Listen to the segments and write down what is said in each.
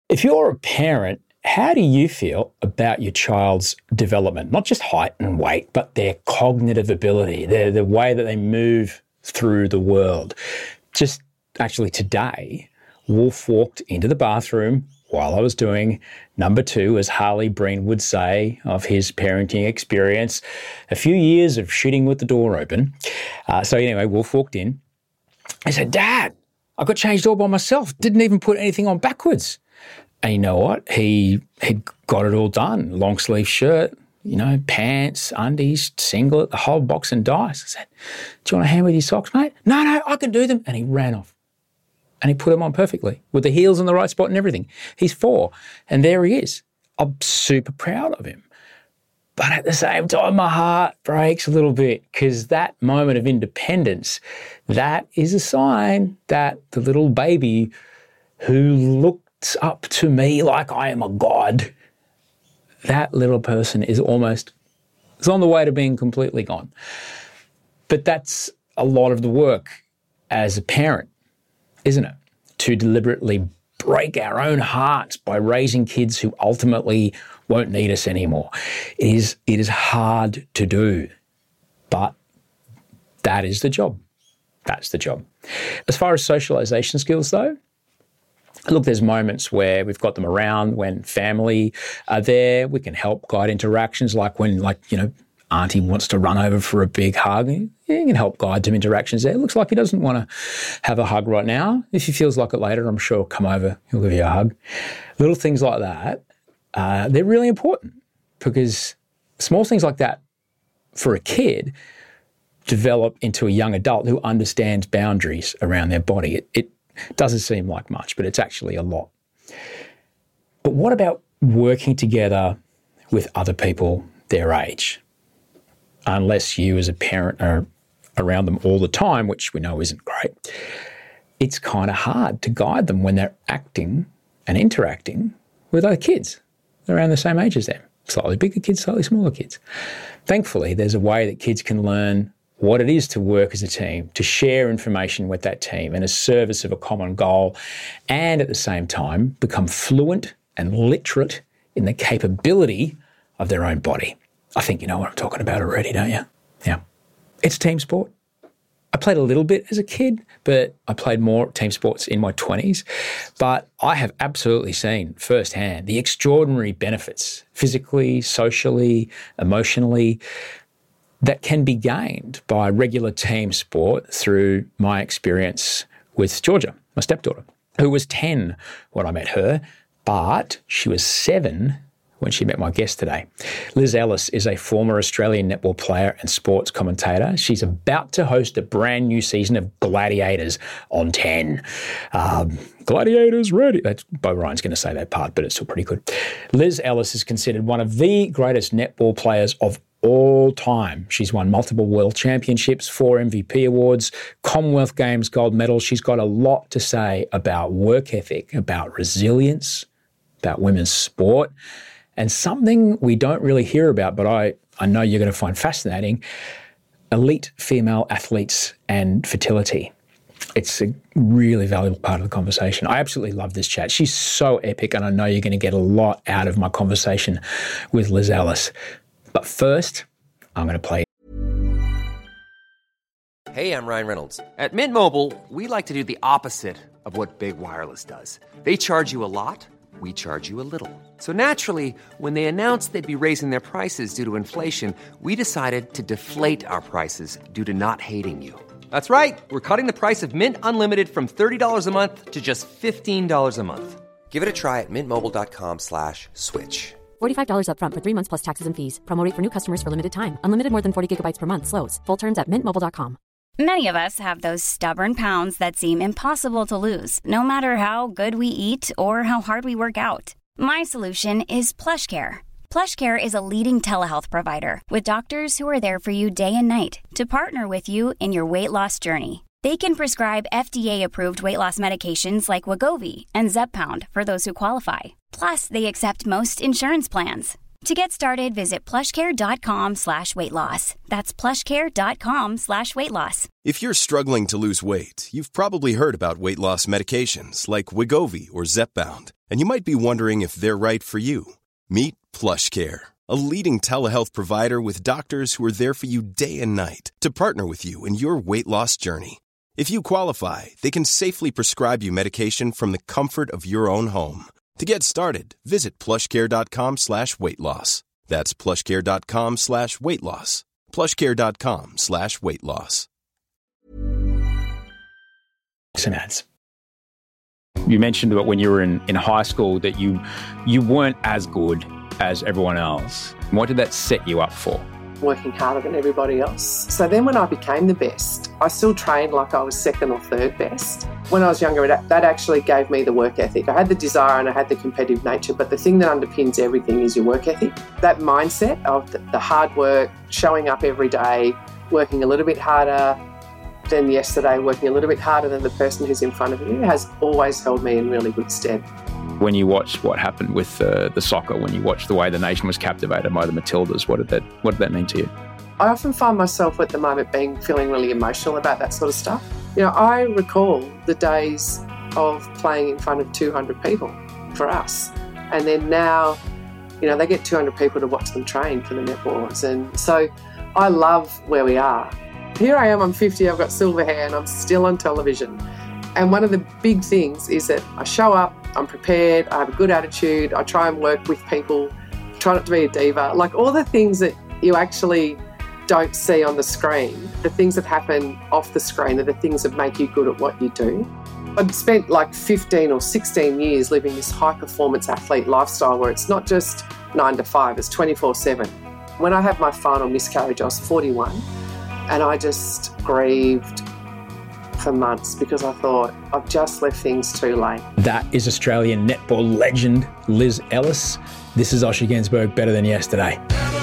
If you're a parent, how do you feel about your child's development? Not just height and weight, but their cognitive ability, the way that they move through the world. Just actually today, Wolf walked into the bathroom while I was doing number 2, as Harley Breen would say, of his parenting experience. A few years of shooting with the door open. So anyway, Wolf walked in. I said, "Dad, I got changed all by myself. Didn't even put anything on backwards." And you know what? He got it all done. Long sleeve shirt, pants, undies, singlet, the whole box and dice. I said, "Do you want a hand with your socks, mate?" No, I can do them. And he ran off. And he put them on perfectly with the heels in the right spot and everything. He's 4, and there he is. I'm super proud of him. But at the same time, my heart breaks a little bit, because that moment of independence, that is a sign that the little baby who looks up to me like I am a god, that little person is on the way to being completely gone. But that's a lot of the work as a parent, isn't it? To deliberately break our own hearts by raising kids who ultimately won't need us anymore. It is hard to do, but that is the job. That's the job. As far as socialisation skills, though, look, there's moments where we've got them around when family are there. We can help guide interactions, like when, Auntie wants to run over for a big hug. You can help guide some interactions there. It looks like he doesn't want to have a hug right now. If he feels like it later, I'm sure he'll come over, he'll give you a hug. Little things like that, they're really important, because small things like that for a kid develop into a young adult who understands boundaries around their body. It doesn't seem like much, but it's actually a lot. But what about working together with other people their age? Unless you as a parent are around them all the time, which we know isn't great, it's kind of hard to guide them when they're acting and interacting with other kids around the same age as them. Slightly bigger kids, slightly smaller kids. Thankfully, there's a way that kids can learn what it is to work as a team, to share information with that team in a service of a common goal, and at the same time become fluent and literate in the capability of their own body. I think you know what I'm talking about already, don't you? Yeah. It's team sport. I played a little bit as a kid, but I played more team sports in my 20s. But I have absolutely seen firsthand the extraordinary benefits, physically, socially, emotionally, that can be gained by regular team sport through my experience with Georgia, my stepdaughter, who was 10 when I met her, but she was 7 when she met my guest today. Liz Ellis is a former Australian netball player and sports commentator. She's about to host a brand new season of Gladiators on 10. Gladiators ready. Bo Ryan's going to say that part, but it's still pretty good. Liz Ellis is considered one of the greatest netball players of all time. She's won multiple world championships, 4 MVP awards, Commonwealth Games gold medals. She's got a lot to say about work ethic, about resilience, about women's sport, and something we don't really hear about, but I know you're going to find fascinating, elite female athletes and fertility. It's a really valuable part of the conversation. I absolutely love this chat. She's so epic, and I know you're going to get a lot out of my conversation with Liz Ellis. But first, I'm going to play. Hey, I'm Ryan Reynolds. At Mint Mobile, we like to do the opposite of what Big Wireless does. They charge you a lot. We charge you a little. So naturally, when they announced they'd be raising their prices due to inflation, we decided to deflate our prices due to not hating you. That's right. We're cutting the price of Mint Unlimited from $30 a month to just $15 a month. Give it a try at mintmobile.com/switch. $45 up front for 3 months plus taxes and fees. Promo rate for new customers for limited time. Unlimited more than 40 gigabytes per month. Slows full terms at mintmobile.com. Many of us have those stubborn pounds that seem impossible to lose, no matter how good we eat or how hard we work out. My solution is PlushCare. PlushCare is a leading telehealth provider with doctors who are there for you day and night to partner with you in your weight loss journey. They can prescribe FDA-approved weight loss medications like Wegovy and Zepbound for those who qualify. Plus, they accept most insurance plans. To get started, visit plushcare.com/weightloss. That's plushcare.com/weightloss. If you're struggling to lose weight, you've probably heard about weight loss medications like Wegovy or Zepbound, and you might be wondering if they're right for you. Meet PlushCare, a leading telehealth provider with doctors who are there for you day and night to partner with you in your weight loss journey. If you qualify, they can safely prescribe you medication from the comfort of your own home. To get started, visit plushcare.com/weightloss. That's plushcare.com/weightloss. plushcare.com/weightloss. Some ads. You mentioned that when you were in high school that you weren't as good as everyone else. What did that set you up for? Working harder than everybody else. So then when I became the best, I still trained like I was second or third best. When I was younger, that actually gave me the work ethic. I had the desire and I had the competitive nature, but the thing that underpins everything is your work ethic. That mindset of the hard work, showing up every day, working a little bit harder than yesterday, working a little bit harder than the person who's in front of you has always held me in really good stead. When you watched what happened with the soccer, when you watched the way the nation was captivated by the Matildas, what did that mean to you? I often find myself at the moment feeling really emotional about that sort of stuff. You know, I recall the days of playing in front of 200 people for us. And then now, you know, they get 200 people to watch them train for the netballers. And so I love where we are. Here I am, I'm 50, I've got silver hair and I'm still on television. And one of the big things is that I show up, I'm prepared, I have a good attitude, I try and work with people, try not to be a diva. Like all the things that you actually don't see on the screen, the things that happen off the screen are the things that make you good at what you do. I've spent like 15 or 16 years living this high-performance athlete lifestyle where it's not just 9 to 5, it's 24/7. When I had my final miscarriage, I was 41 and I just grieved for months because I thought I've just left things too late. That is Australian netball legend Liz Ellis. This is Osher Günsberg, Better Than Yesterday.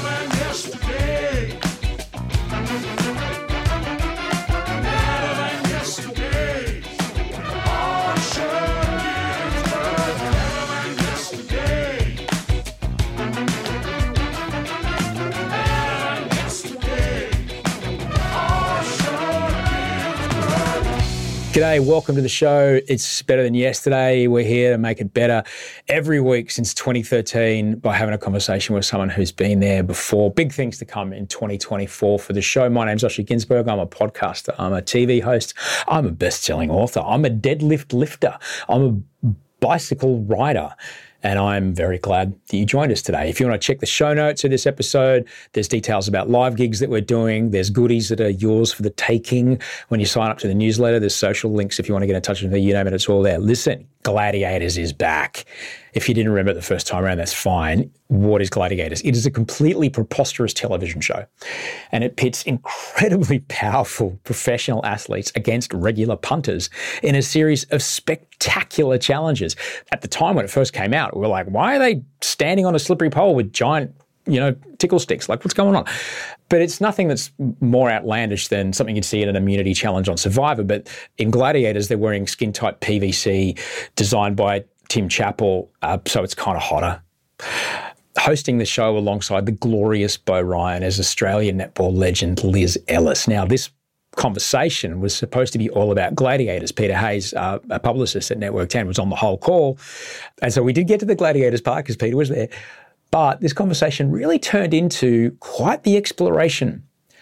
G'day, welcome to the show. It's Better Than Yesterday. We're here to make it better every week since 2013 by having a conversation with someone who's been there before. Big things to come in 2024 for the show. My name's Osher Günsberg. I'm a podcaster. I'm a TV host. I'm a best-selling author. I'm a deadlift lifter. I'm a bicycle rider. And I'm very glad that you joined us today. If you want to check the show notes of this episode, there's details about live gigs that we're doing. There's goodies that are yours for the taking when you sign up to the newsletter. There's social links if you want to get in touch with me. You name it, it's all there. Listen, Gladiators is back. If you didn't remember it the first time around, that's fine. What is Gladiators? It is a completely preposterous television show, and it pits incredibly powerful professional athletes against regular punters in a series of spectacular challenges. At the time when it first came out, we were like, why are they standing on a slippery pole with giant, tickle sticks? Like, what's going on? But it's nothing that's more outlandish than something you'd see in an immunity challenge on Survivor. But in Gladiators, they're wearing skin-tight PVC designed by Tim Chappell, so it's kind of hotter. Hosting the show alongside the glorious Beau Ryan is Australian netball legend Liz Ellis. Now, this conversation was supposed to be all about Gladiators. Peter Hayes, a publicist at Network 10, was on the whole call. And so we did get to the Gladiators part because Peter was there. But this conversation really turned into quite the exploration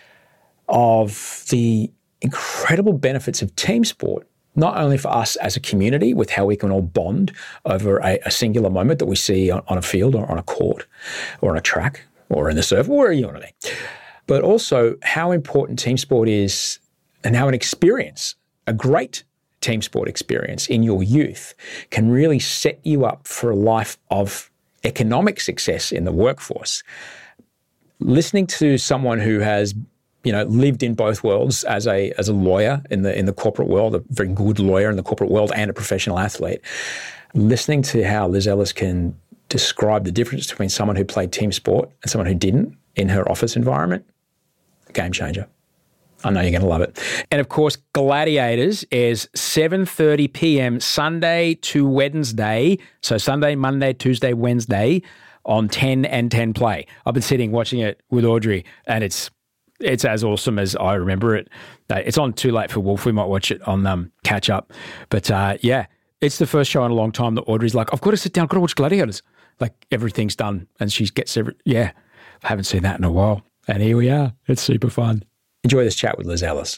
of the incredible benefits of team sport, not only for us as a community with how we can all bond over a singular moment that we see on a field or on a court or on a track or in the surf or wherever you want to be, but also how important team sport is and how an experience, a great team sport experience in your youth can really set you up for a life of economic success in the workforce. Listening to someone who has lived in both worlds as a lawyer in the corporate world, a very good lawyer in the corporate world and a professional athlete, listening to how Liz Ellis can describe the difference between someone who played team sport and someone who didn't in her office environment, game changer. I know you're going to love it. And of course, Gladiators is 7:30 p.m. Sunday to Wednesday. So Sunday, Monday, Tuesday, Wednesday on 10 and 10 Play. I've been sitting watching it with Audrey, and it's as awesome as I remember it. It's on Too Late for Wolf. We might watch it on Catch Up. But yeah, it's the first show in a long time that Audrey's like, I've got to sit down, I've got to watch Gladiators. Like everything's done, and she gets I haven't seen that in a while. And here we are. It's super fun. Enjoy this chat with Liz Ellis.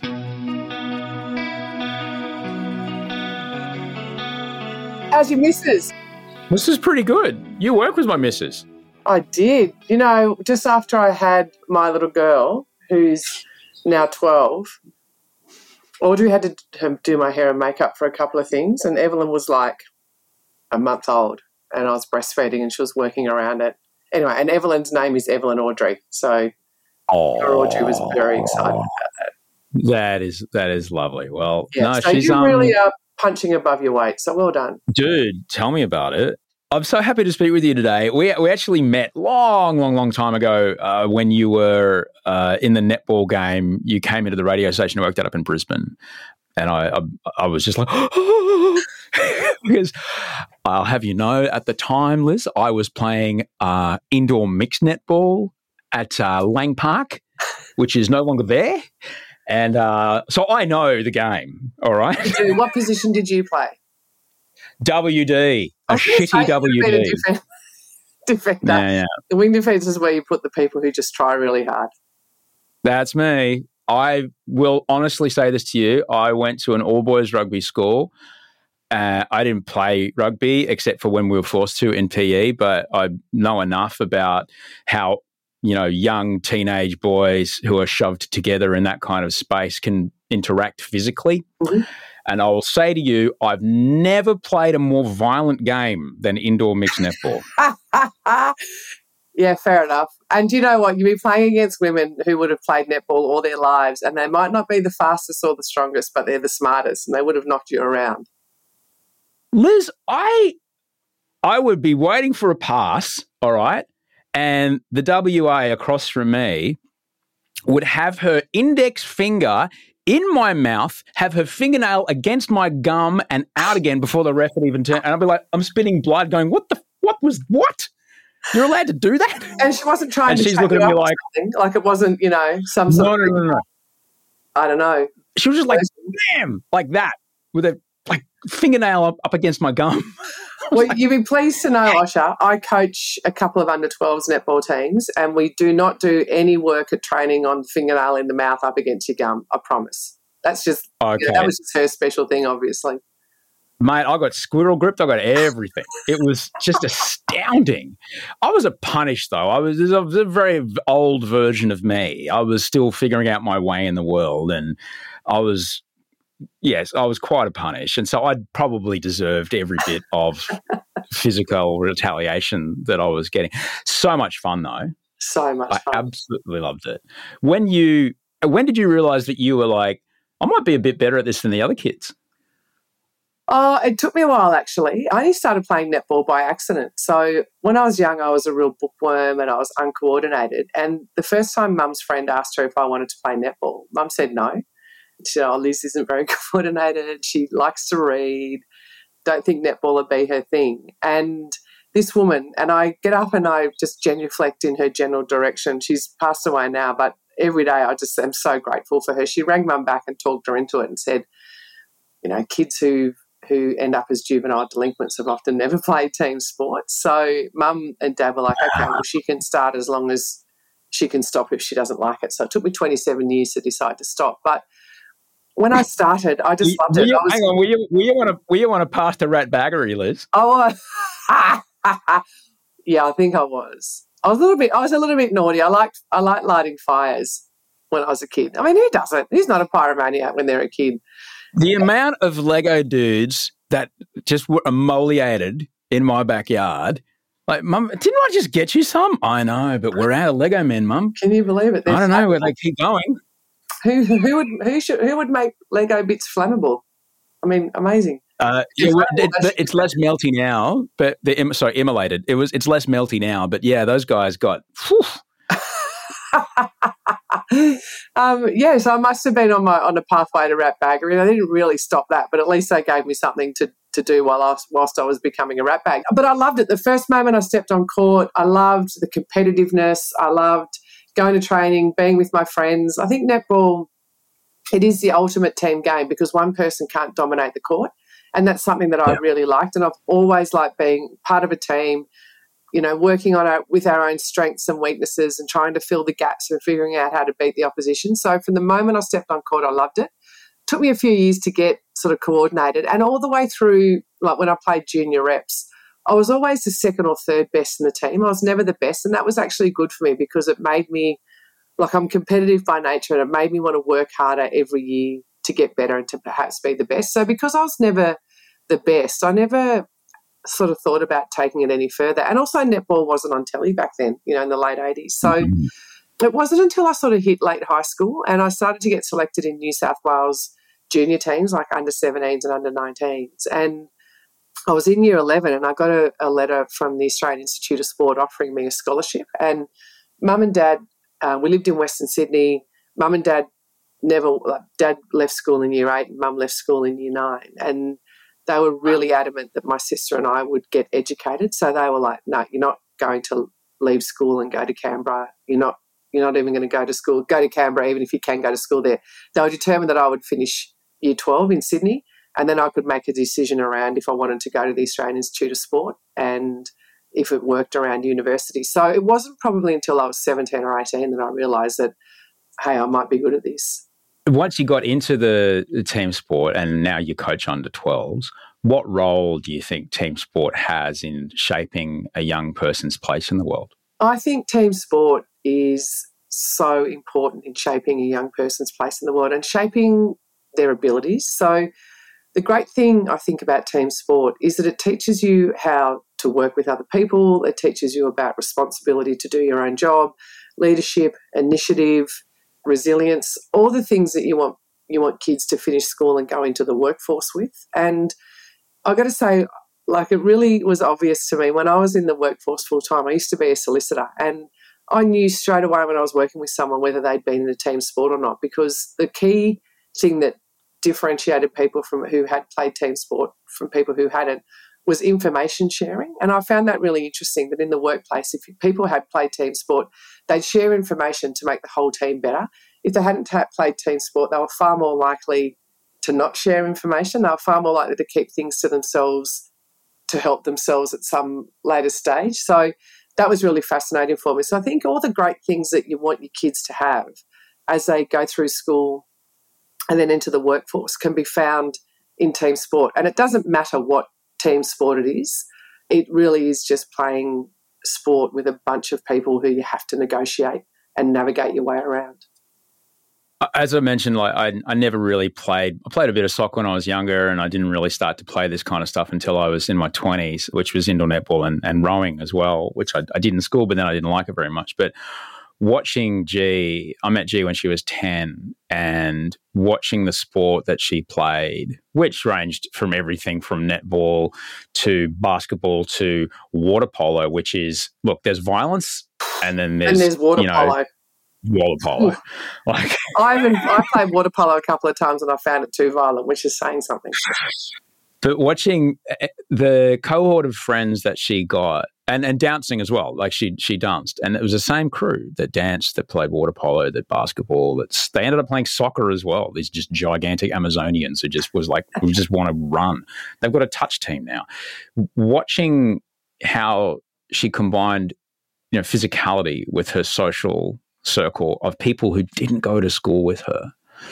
How's your missus? This is pretty good. You work with my missus. I did. You know, just after I had my little girl, who's now 12, Audrey had to do my hair and makeup for a couple of things, and Evelyn was like a month old, and I was breastfeeding and she was working around it. Anyway, and Evelyn's name is Evelyn Audrey, so Audrey was very excited about that. That is lovely. Well, yeah, no, so she's you really are punching above your weight, so well done. Dude, tell me about it. I'm so happy to speak with you today. We actually met long time ago when you were in the netball game. You came into the radio station and worked out up in Brisbane. And I was just like, because I'll have you know, at the time, Liz, I was playing indoor mixed netball at Lang Park, which is no longer there. And so I know the game, all right? What position did you play? WD, shitty WD. Defender. Yeah. The wing defence is where you put the people who just try really hard. That's me. I will honestly say this to you. I went to an all-boys rugby school. I didn't play rugby except for when we were forced to in PE, but I know enough about how, young teenage boys who are shoved together in that kind of space can interact physically. Mm-hmm. And I will say to you, I've never played a more violent game than indoor mixed netball. Yeah, fair enough. And you know what? You'll be playing against women who would have played netball all their lives, and they might not be the fastest or the strongest, but they're the smartest, and they would have knocked you around. Liz, I would be waiting for a pass, all right, and the WA across from me would have her index finger in my mouth, have her fingernail against my gum and out again before the ref would even turn. And I'd be like, I'm spitting blood going, what? You're allowed to do that? And she wasn't trying and to she's looking at me like it wasn't, some sort of... No. I don't know. She was just like, bam, like that, with a fingernail up against my gum. Well, you'd be pleased to know, Osher, I coach a couple of under-12s netball teams, and we do not do any work at training on fingernail in the mouth up against your gum, I promise. That's just, okay. That was just her special thing, obviously. Mate, I got squirrel gripped. I got everything. It was just astounding. I was a punish, though. I was a very old version of me. I was still figuring out my way in the world, and I was quite a punish. And so I'd probably deserved every bit of physical retaliation that I was getting. So much fun, though. So much fun. I absolutely loved it. When did you realise that you were like, I might be a bit better at this than the other kids? Oh, it took me a while, actually. I only started playing netball by accident. So when I was young, I was a real bookworm and I was uncoordinated. And the first time Mum's friend asked her if I wanted to play netball, Mum said no. She said, Liz isn't very coordinated. She likes to read. Don't think netball would be her thing. And this woman, and I get up and I just genuflect in her general direction. She's passed away now, but every day I just am so grateful for her. She rang Mum back and talked her into it and said, kids who end up as juvenile delinquents have often never played team sports. So Mum and Dad were like, okay, well, she can start as long as she can stop if she doesn't like it. So it took me 27 years to decide to stop. But when I started, I just loved it. Hang on, were you on a path to rat baggery, Liz? Oh, yeah, I think I was. I was a little bit naughty. I liked lighting fires when I was a kid. I mean, who doesn't? Who's not a pyromaniac when they're a kid? The amount of Lego dudes that just were emoliated in my backyard. Like, Mum, didn't I just get you some? I know, but we're out of Lego men, Mum. Can you believe it? I don't know where they keep going. Who would make Lego bits flammable? I mean, amazing. It's less melty now, but immolated. It's less melty now, but yeah, those guys got. So I must have been on a pathway to ratbaggery. I didn't really stop that, but at least they gave me something to do whilst I was becoming a ratbag. But I loved it. The first moment I stepped on court, I loved the competitiveness. I loved going to training, being with my friends. I think netball, it is the ultimate team game because one person can't dominate the court. And that's something that I really liked. And I've always liked being part of a team, you know, working with our own strengths and weaknesses and trying to fill the gaps and figuring out how to beat the opposition. So from the moment I stepped on court, I loved it. Took me a few years to get sort of coordinated, and all the way through, like when I played junior reps, I was always the second or third best in the team. I was never the best, and that was actually good for me because it made me, like, I'm competitive by nature, and it made me want to work harder every year to get better and to perhaps be the best. So because I was never the best, I never sort of thought about taking it any further. And also netball wasn't on telly back then, you know, in the late 80s. So it wasn't until I sort of hit late high school and I started to get selected in New South Wales junior teams like under 17s and under 19s. And I was in year 11 and I got a letter from the Australian Institute of Sport offering me a scholarship. And mum and dad, we lived in Western Sydney. Mum and dad dad left school in year 8 and mum left school in year 9. And they were really adamant that my sister and I would get educated. So they were like, no, you're not going to leave school and go to Canberra. You're not even going to go to Canberra, even if you can go to school there. They were determined that I would finish year 12 in Sydney, and then I could make a decision around if I wanted to go to the Australian Institute of Sport and if it worked around university. So it wasn't probably until I was 17 or 18 that I realised that, hey, I might be good at this. Once you got into the team sport and now you coach under 12s, what role do you think team sport has in shaping a young person's place in the world? I think team sport is so important in shaping a young person's place in the world and shaping their abilities. So the great thing I think about team sport is that it teaches you how to work with other people. It teaches you about responsibility to do your own job, leadership, initiative, resilience, all the things that you want kids to finish school and go into the workforce with. And I've got to say, like, it really was obvious to me when I was in the workforce full time. I used to be a solicitor, and I knew straight away when I was working with someone whether they'd been in a team sport or not, because the key thing that differentiated people who had played team sport from people who hadn't was information sharing. And I found that really interesting, that in the workplace, if people had played team sport, they'd share information to make the whole team better. If they hadn't played team sport, they were far more likely to not share information. They were far more likely to keep things to themselves to help themselves at some later stage. So that was really fascinating for me. So I think all the great things that you want your kids to have as they go through school and then into the workforce can be found in team sport. And it doesn't matter what team sport it is. It really is just playing sport with a bunch of people who you have to negotiate and navigate your way around. As I mentioned, like I never really played. I played a bit of soccer when I was younger, and I didn't really start to play this kind of stuff until I was in my 20s, which was indoor netball and rowing as well, which I did in school, but then I didn't like it very much. But watching G, I met G when she was 10, and watching the sport that she played, which ranged from everything from netball to basketball to water polo, which is, look, there's violence and then there's water polo. Water polo. Like I played water polo a couple of times and I found it too violent, which is saying something. But watching the cohort of friends that she got, and dancing as well, like she danced, and it was the same crew that danced, that played water polo, that basketball, they ended up playing soccer as well. These just gigantic Amazonians who just was like, we just want to run. They've got a touch team now. Watching how she combined, physicality with her social circle of people who didn't go to school with her,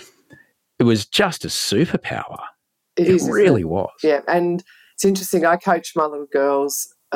it was just a superpower. It really was. Yeah, and it's interesting. I coached my little girl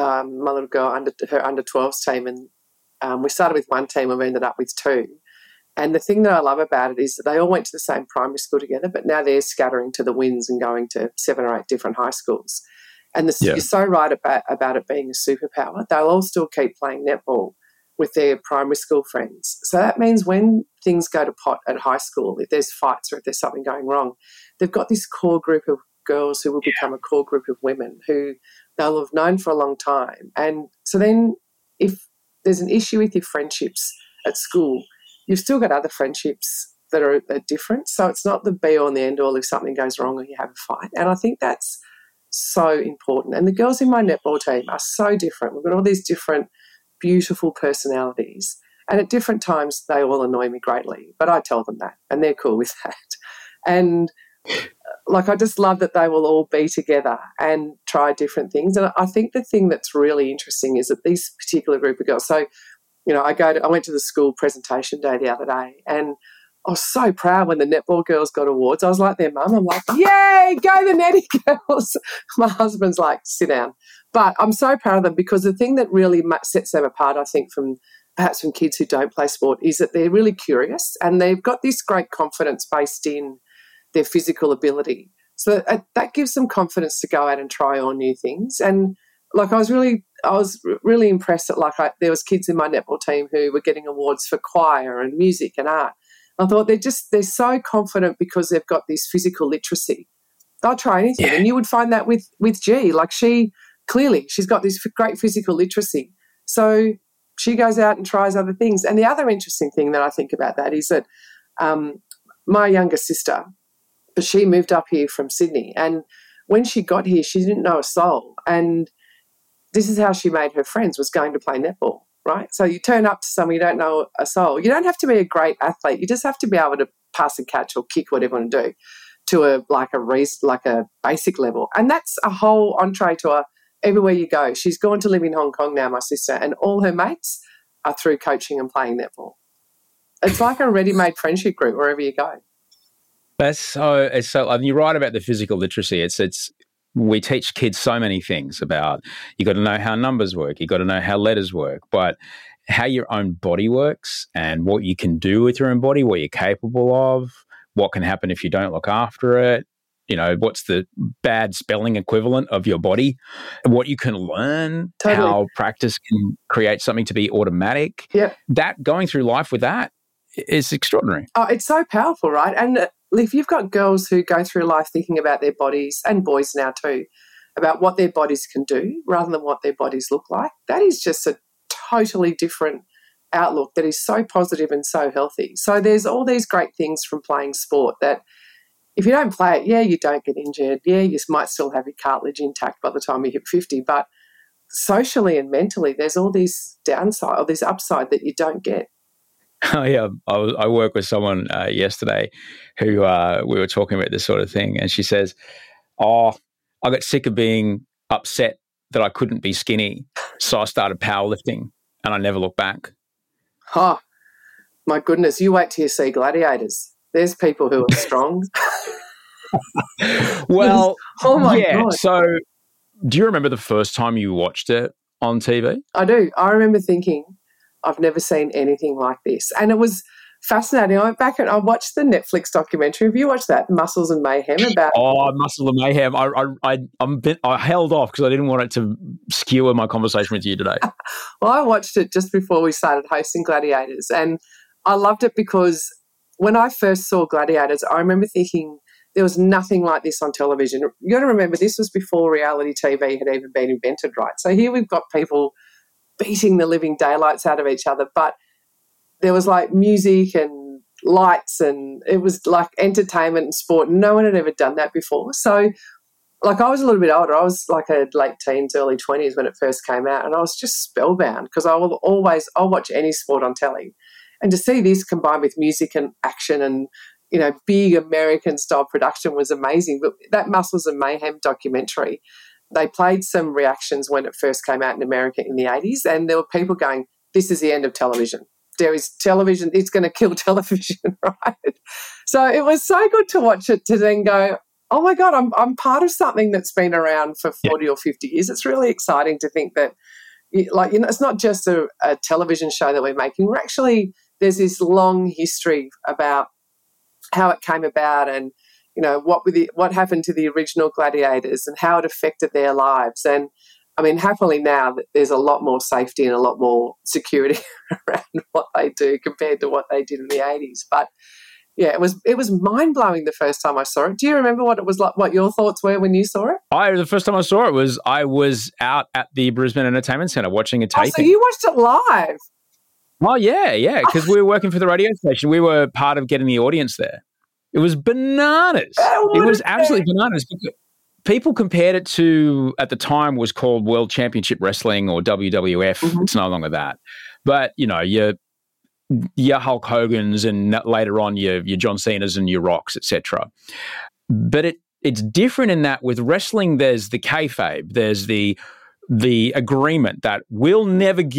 under her under 12s team, and we started with one team and we ended up with two. And the thing that I love about it is that they all went to the same primary school together, but now they're scattering to the winds and going to 7 or 8 different high schools. And you're so right about it being a superpower. They'll all still keep playing netball with their primary school friends. So that means when things go to pot at high school, if there's fights or if there's something going wrong, they've got this core group of girls who will become a core group of women who they'll have known for a long time. And so then if there's an issue with your friendships at school, you've still got other friendships that are different. So it's not the be-all and the end-all if something goes wrong or you have a fight. And I think that's so important. And the girls in my netball team are so different. We've got all these different, beautiful personalities. And at different times, they all annoy me greatly. But I tell them that, and they're cool with that. And, I just love that they will all be together and try different things. And I think the thing that's really interesting is that these particular group of girls, so, I went to the school presentation day the other day, and I was so proud when the netball girls got awards. I was like their mum. I'm like, yay, go the netty girls. My husband's like, sit down. But I'm so proud of them because the thing that really sets them apart, I think, from kids who don't play sport is that they're really curious and they've got this great confidence based in their physical ability. So that gives them confidence to go out and try on new things. And I was really impressed that there was kids in my netball team who were getting awards for choir and music and art. I thought they're so confident because they've got this physical literacy. They'll try anything. Yeah. And you would find that with G. She's got this great physical literacy. So she goes out and tries other things. And the other interesting thing that I think about that is that my younger sister, she moved up here from Sydney. And when she got here, she didn't know a soul. And this is how she made her friends, was going to play netball. Right? So you turn up to someone you don't know a soul. You don't have to be a great athlete. You just have to be able to pass and catch or kick, whatever you want to do, to a basic level. And that's a whole entree to her everywhere you go. She's gone to live in Hong Kong now, my sister, and all her mates are through coaching and playing netball. It's like a ready-made friendship group wherever you go. It's so. And you're right about the physical literacy. We teach kids so many things about you got to know how numbers work, you got to know how letters work, but how your own body works and what you can do with your own body, what you're capable of, what can happen if you don't look after it, what's the bad spelling equivalent of your body, what you can learn, totally. How practice can create something to be automatic. Yeah. That going through life with that is extraordinary. Oh, it's so powerful, right? And if you've got girls who go through life thinking about their bodies, and boys now too, about what their bodies can do rather than what their bodies look like, that is just a totally different outlook that is so positive and so healthy. So there's all these great things from playing sport that if you don't play it, you don't get injured. You might still have your cartilage intact by the time you hit 50, but socially and mentally there's all these downside or this upside that you don't get. Oh, yeah. I worked with someone yesterday who we were talking about this sort of thing, and she says, I got sick of being upset that I couldn't be skinny, so I started powerlifting, and I never looked back. Oh, my goodness. You wait till you see Gladiators. There's people who are strong. Well, oh my God. So do you remember the first time you watched it on TV? I do. I remember thinking, I've never seen anything like this. And it was fascinating. I went back and I watched the Netflix documentary. Have you watched that, Muscles and Mayhem? Muscle and Mayhem. I held off because I didn't want it to skewer my conversation with you today. Well, I watched it just before we started hosting Gladiators, and I loved it because when I first saw Gladiators, I remember thinking there was nothing like this on television. You got to remember, this was before reality TV had even been invented, right? So here we've got people beating the living daylights out of each other, but there was music and lights and it was like entertainment and sport. No one had ever done that before. So I was a little bit older. I was a late teens, early 20s when it first came out, and I was just spellbound because I'll watch any sport on telly. And to see this combined with music and action and, big American style production was amazing. But that Muscles and Mayhem documentary, they played some reactions when it first came out in America in the 80s, and there were people going, this is the end of television. There is television, it's going to kill television, right? So it was so good to watch it to then go, oh, my God, I'm part of something that's been around for 40 or 50 years. It's really exciting to think that, it's not just a television show that we're making. There's this long history about how it came about and, what happened to the original gladiators and how it affected their lives. And, happily now that there's a lot more safety and a lot more security around what they do compared to what they did in the 80s. But, yeah, it was mind-blowing the first time I saw it. Do you remember what it was like, what your thoughts were when you saw it? The first time I saw it I was out at the Brisbane Entertainment Centre watching a taping. Oh, so you watched it live? Oh, yeah, because we were working for the radio station. We were part of getting the audience there. It was bananas. It was absolutely bananas. People compared it to, at the time, was called World Championship Wrestling or WWF. Mm-hmm. It's no longer that. But, your Hulk Hogan's and later on your John Cena's and your Rocks, etc. But it's different in that with wrestling, there's the kayfabe, there's the agreement that we'll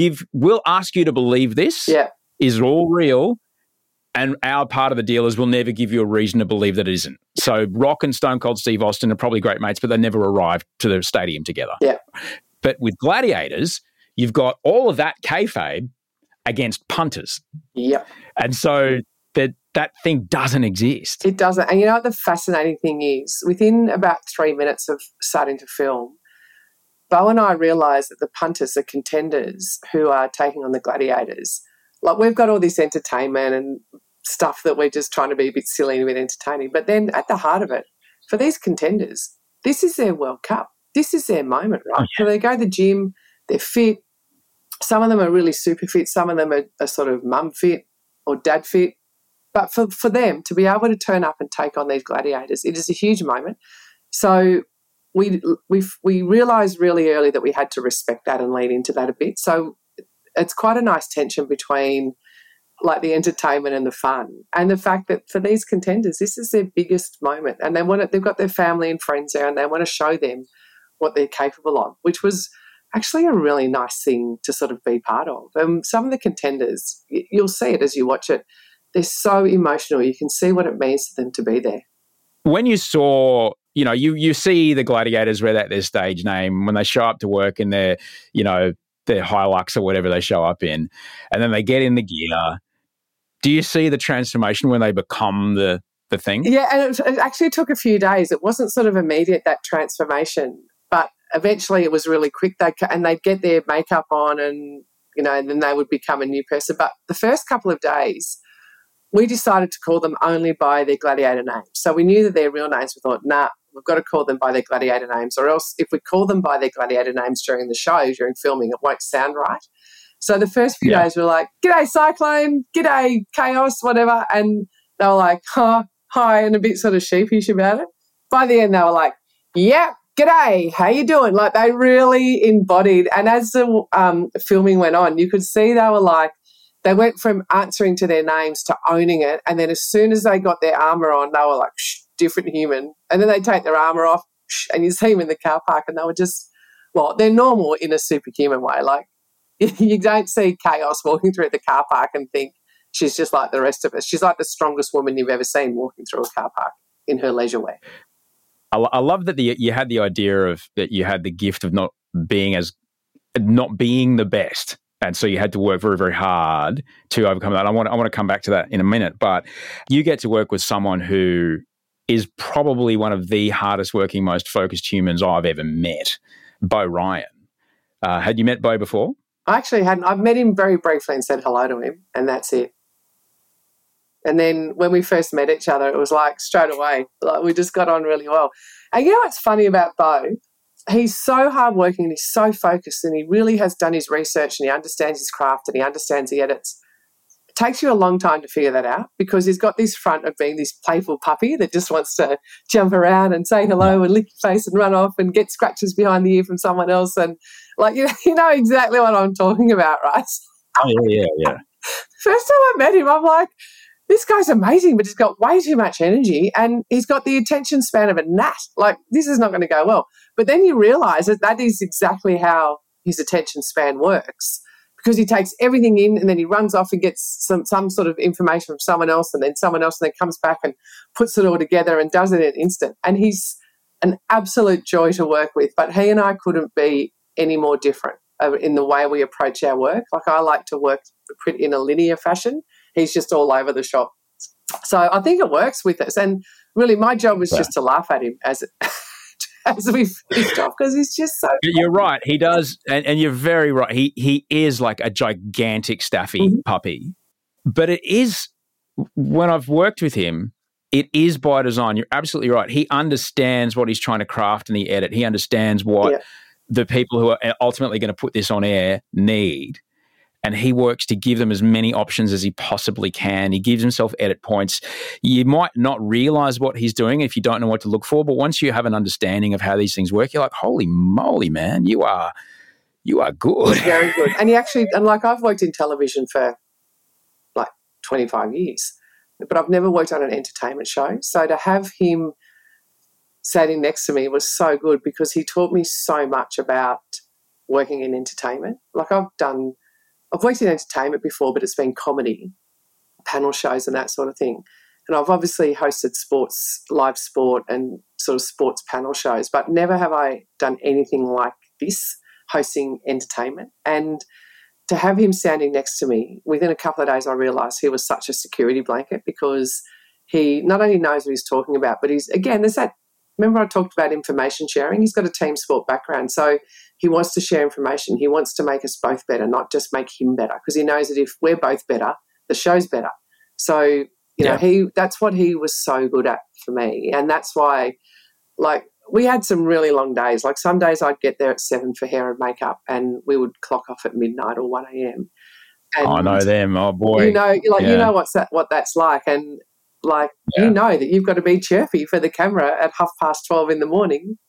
ask you to believe this is all real, and our part of the deal is we'll never give you a reason to believe that it isn't. So Rock and Stone Cold Steve Austin are probably great mates, but they never arrived to the stadium together. Yeah. But with gladiators, you've got all of that kayfabe against punters. Yeah. And so that thing doesn't exist. It doesn't. And what the fascinating thing is, within about 3 minutes of starting to film, Bo and I realised that the punters are contenders who are taking on the gladiators. Like, we've got all this entertainment and stuff that we're just trying to be a bit silly and a bit entertaining. But then at the heart of it, for these contenders, this is their World Cup. This is their moment, right? So they go to the gym, they're fit. Some of them are really super fit. Some of them are sort of mum fit or dad fit. But for them to be able to turn up and take on these gladiators, it is a huge moment. So we realised really early that we had to respect that and lean into that a bit. So it's quite a nice tension between like the entertainment and the fun, and the fact that for these contenders, this is their biggest moment, and they've got their family and friends there, and they want to show them what they're capable of, which was actually a really nice thing to sort of be part of. Some of the contenders, you'll see it as you watch it, they're so emotional. You can see what it means to them to be there. When you saw, you see the gladiators read out their stage name when they show up to work in their, their Hilux or whatever they show up in, and then they get in the gear. Do you see the transformation when they become the thing? Yeah, and it actually took a few days. It wasn't sort of immediate, that transformation, but eventually it was really quick. They'd get their makeup on and, and then they would become a new person. But the first couple of days, we decided to call them only by their gladiator names. So we knew that their real names. We thought, we've got to call them by their gladiator names, or else if we call them by their gladiator names during the show, during filming, it won't sound right. So the first few days we were like, "G'day, Cyclone, g'day, Chaos," whatever. And they were like, "Hi," and a bit sort of sheepish about it. By the end, they were like, "Yep, g'day, how you doing?" Like, they really embodied. And as the filming went on, you could see they went from answering to their names to owning it. And then as soon as they got their armour on, they were like, different human. And then they take their armour off, and you see them in the car park, and they were just, they're normal in a superhuman way. Like, you don't see Chaos walking through the car park and think she's just like the rest of us. She's like the strongest woman you've ever seen walking through a car park in her leisure wear. I love that you had the idea of that you had the gift of not being the best. And so you had to work very, very hard to overcome that. I want to come back to that in a minute, but you get to work with someone who is probably one of the hardest working, most focused humans I've ever met, Bo Ryan. Had you met Bo before? I actually hadn't. I've met him very briefly and said hello to him, and that's it. And then when we first met each other, it was like straight away, like we just got on really well. And what's funny about Bo? He's so hardworking and he's so focused, and he really has done his research, and he understands his craft, and he understands the edits. It takes you a long time to figure that out, because he's got this front of being this playful puppy that just wants to jump around and say hello and lick your face and run off and get scratches behind the ear from someone else. And you know exactly what I'm talking about, right? Oh, yeah. First time I met him, I'm like, this guy's amazing, but he's got way too much energy, and he's got the attention span of a gnat. Like, this is not going to go well. But then you realise that is exactly how his attention span works, because he takes everything in and then he runs off and gets some sort of information from someone else, and then someone else, and then comes back and puts it all together and does it in an instant. And he's an absolute joy to work with. But he and I couldn't be any more different in the way we approach our work. Like, I like to work in a linear fashion. He's just all over the shop. So I think it works with us. And really my job was just to laugh at him as we finished off, because he's just so You're right. He does. And you're very right. He is like a gigantic staffy puppy. But it is, when I've worked with him, it is by design. You're absolutely right. He understands what he's trying to craft in the edit. He understands what the people who are ultimately going to put this on air need. and he works to give them as many options as he possibly can. He gives himself edit points. You might not realize what he's doing if you don't know what to look for, but once you have an understanding of how these things work, you're like, holy moly, man, you are good. Very good. And I've worked in television for like 25 years, but I've never worked on an entertainment show. So to have him sitting next to me was so good because he taught me so much about working in entertainment. Like I've worked in entertainment before, but it's been comedy, panel shows and that sort of thing. And I've obviously hosted sports, live sport and sort of sports panel shows, but never have I done anything like this, hosting entertainment. And to have him standing next to me, within a couple of days I realised he was such a security blanket because he not only knows what he's talking about, but remember I talked about information sharing? He's got a team sport background, so he wants to share information. He wants to make us both better, not just make him better, because he knows that if we're both better, the show's better. So, you know, that's what he was so good at for me. And that's why, like, we had some really long days. Like some days I'd get there at 7 for hair and makeup and we would clock off at midnight or 1 a.m. I know them. Oh, boy. You know, you know what that's like. And, like, you know that you've got to be chirpy for the camera at 12:30 in the morning.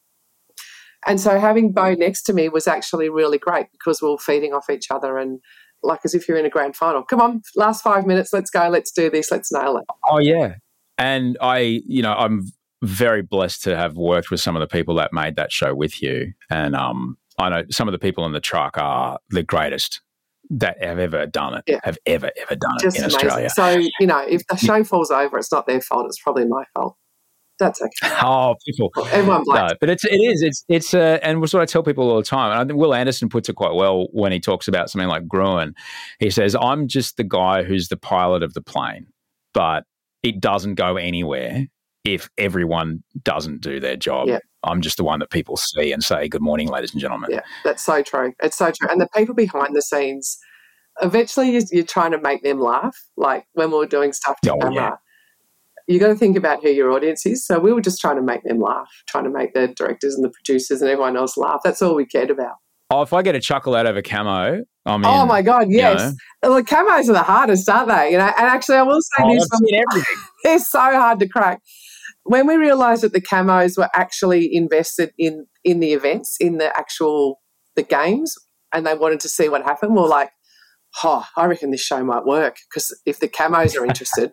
And so having Bo next to me was actually really great because we were feeding off each other and like as if you're in a grand final. Come on, last 5 minutes, let's go, let's do this, let's nail it. Oh, yeah. And I'm very blessed to have worked with some of the people that made that show with you. And I know some of the people in the truck are the greatest that have ever done it, have ever done it in Australia. So, you know, if the show falls over, it's not their fault. It's probably my fault. That's okay. Oh, people. Everyone blames. No, but it's and it's what I tell people all the time. And I think Will Anderson puts it quite well when he talks about something like Gruen. He says, I'm just the guy who's the pilot of the plane, but it doesn't go anywhere if everyone doesn't do their job. Yeah. I'm just the one that people see and say, good morning, ladies and gentlemen. Yeah, that's so true. It's so true. And the people behind the scenes, eventually you're trying to make them laugh. Like when we were doing stuff to camera, you got to think about who your audience is. So we were just trying to make them laugh, trying to make the directors and the producers and everyone else laugh. That's all we cared about. Oh, if I get a chuckle out of a camo, I mean, oh my God, yes. You know. Well, the camos are the hardest, aren't they? You know, and actually I will say this. They're so hard to crack. When we realised that the camos were actually invested in the events, in the games, and they wanted to see what happened, we're like, I reckon this show might work because if the camos are interested.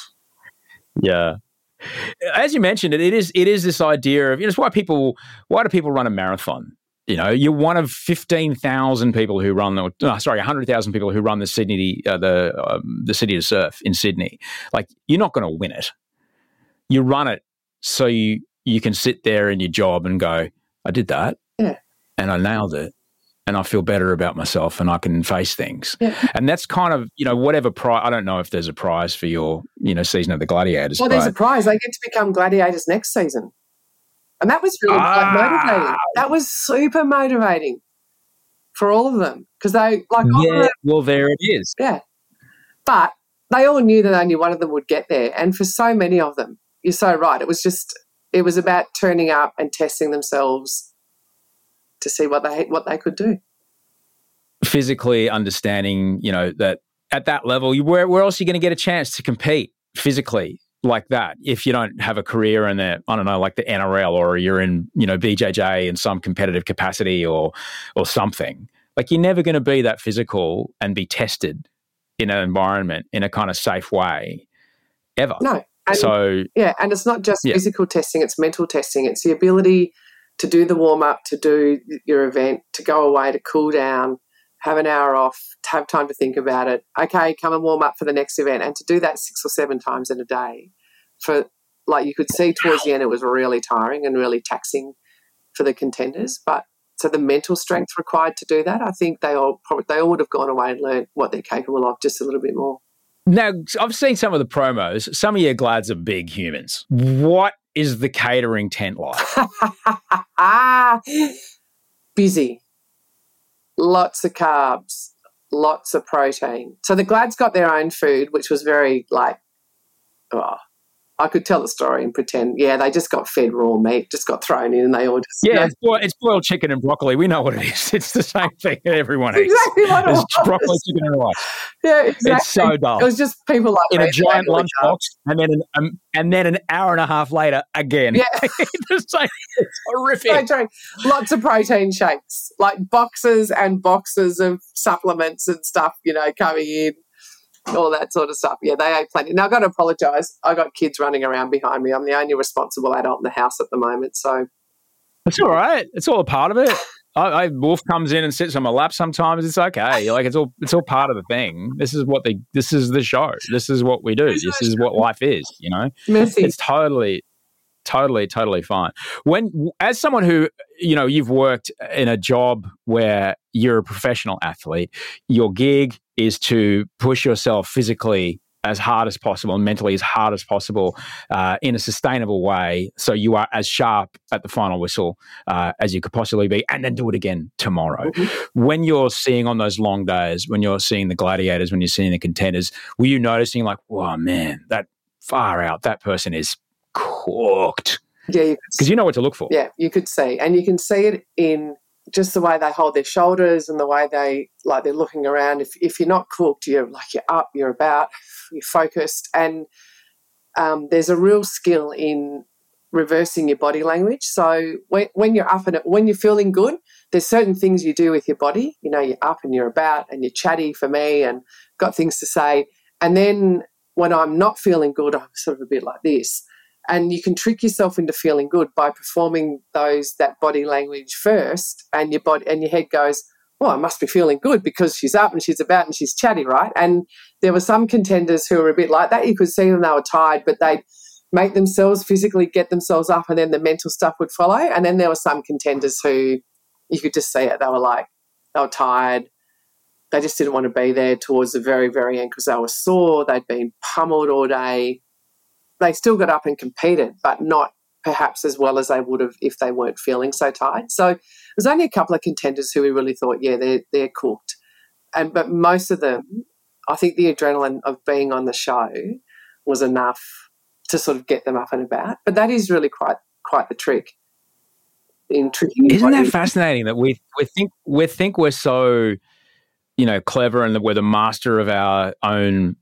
Yeah. As you mentioned, it is this idea of, it's why do people run a marathon? You know, you're one of 15,000 people who run 100,000 people who run the City to Surf in Sydney. Like, you're not going to win it. You run it so you can sit there in your job and go, I did that and I nailed it and I feel better about myself and I can face things. Yeah. And that's kind of, whatever prize. I don't know if there's a prize for your, season of the Gladiators. Well, there's a prize. They get to become gladiators next season. And that was really motivating. That was super motivating for all of them because they well, there it is. Yeah. But they all knew that only one of them would get there. And for so many of them, you're so right. It was about turning up and testing themselves to see what they could do. Physically understanding, that at that level, where else are you going to get a chance to compete physically like that if you don't have a career in the, I don't know, like the NRL or you're in, BJJ in some competitive capacity or something. Like you're never going to be that physical and be tested in an environment in a kind of safe way ever. No. And, and it's not just physical testing, it's mental testing. It's the ability to do the warm-up, to do your event, to go away, to cool down, have an hour off, to have time to think about it. Okay, come and warm up for the next event, and to do that 6 or 7 times in a day. For you could see towards the end it was really tiring and really taxing for the contenders. But so the mental strength required to do that, I think they all would have gone away and learned what they're capable of just a little bit more. Now, I've seen some of the promos. Some of your glads are big humans. What is the catering tent like? Busy. Lots of carbs, lots of protein. So the glads got their own food, which was very I could tell the story and pretend, they just got fed raw meat, just got thrown in and they all just... Yeah, it's boiled chicken and broccoli. We know what it is. It's the same thing that everyone eats. Exactly what it was. It's broccoli, chicken and rice. Yeah, exactly. It's so dull. It was just people like in a giant lunchbox, and then an hour and a half later, again. Yeah. It's horrific. So lots of protein shakes, like boxes and boxes of supplements and stuff, coming in. All that sort of stuff. Yeah, they ate plenty. Now, I've got to apologise. I got kids running around behind me. I'm the only responsible adult in the house at the moment. So it's all right. It's all a part of it. Wolf comes in and sits on my lap sometimes. It's okay. Like it's all part of the thing. This is the show. This is what we do. This is what life is. Messy. It's totally fine. As someone who, you've worked in a job where you're a professional athlete, your gig is to push yourself physically as hard as possible and mentally as hard as possible in a sustainable way, so you are as sharp at the final whistle as you could possibly be, and then do it again tomorrow. Mm-hmm. When you're seeing on those long days, when you're seeing the gladiators, when you're seeing the contenders, were you noticing like, oh man, that far out, that person is cooked? Yeah, because you know what to look for. Yeah, you could see, and you can see it in just the way they hold their shoulders and the way they're looking around. If you're not cooked, you're up, you're about, you're focused, and there's a real skill in reversing your body language. So when you're up and when you're feeling good, there's certain things you do with your body. You're up and you're about and you're chatty for me and got things to say. And then when I'm not feeling good, I'm sort of a bit like this. And you can trick yourself into feeling good by performing that body language first, and your body and your head goes, well, I must be feeling good because she's up and she's about and she's chatty, right? And there were some contenders who were a bit like that. You could see them, they were tired, but they'd make themselves physically get themselves up, and then the mental stuff would follow. And then there were some contenders who you could just see it. They were tired. They just didn't want to be there towards the very, very end because they were sore. They'd been pummeled all day. They still got up and competed, but not perhaps as well as they would have if they weren't feeling so tired. So it was only a couple of contenders who we really thought, yeah, they're cooked. But most of them, I think the adrenaline of being on the show was enough to sort of get them up and about. But that is really quite the trick in tricking. Isn't that fascinating that we think we're so, clever and that we're the master of our own,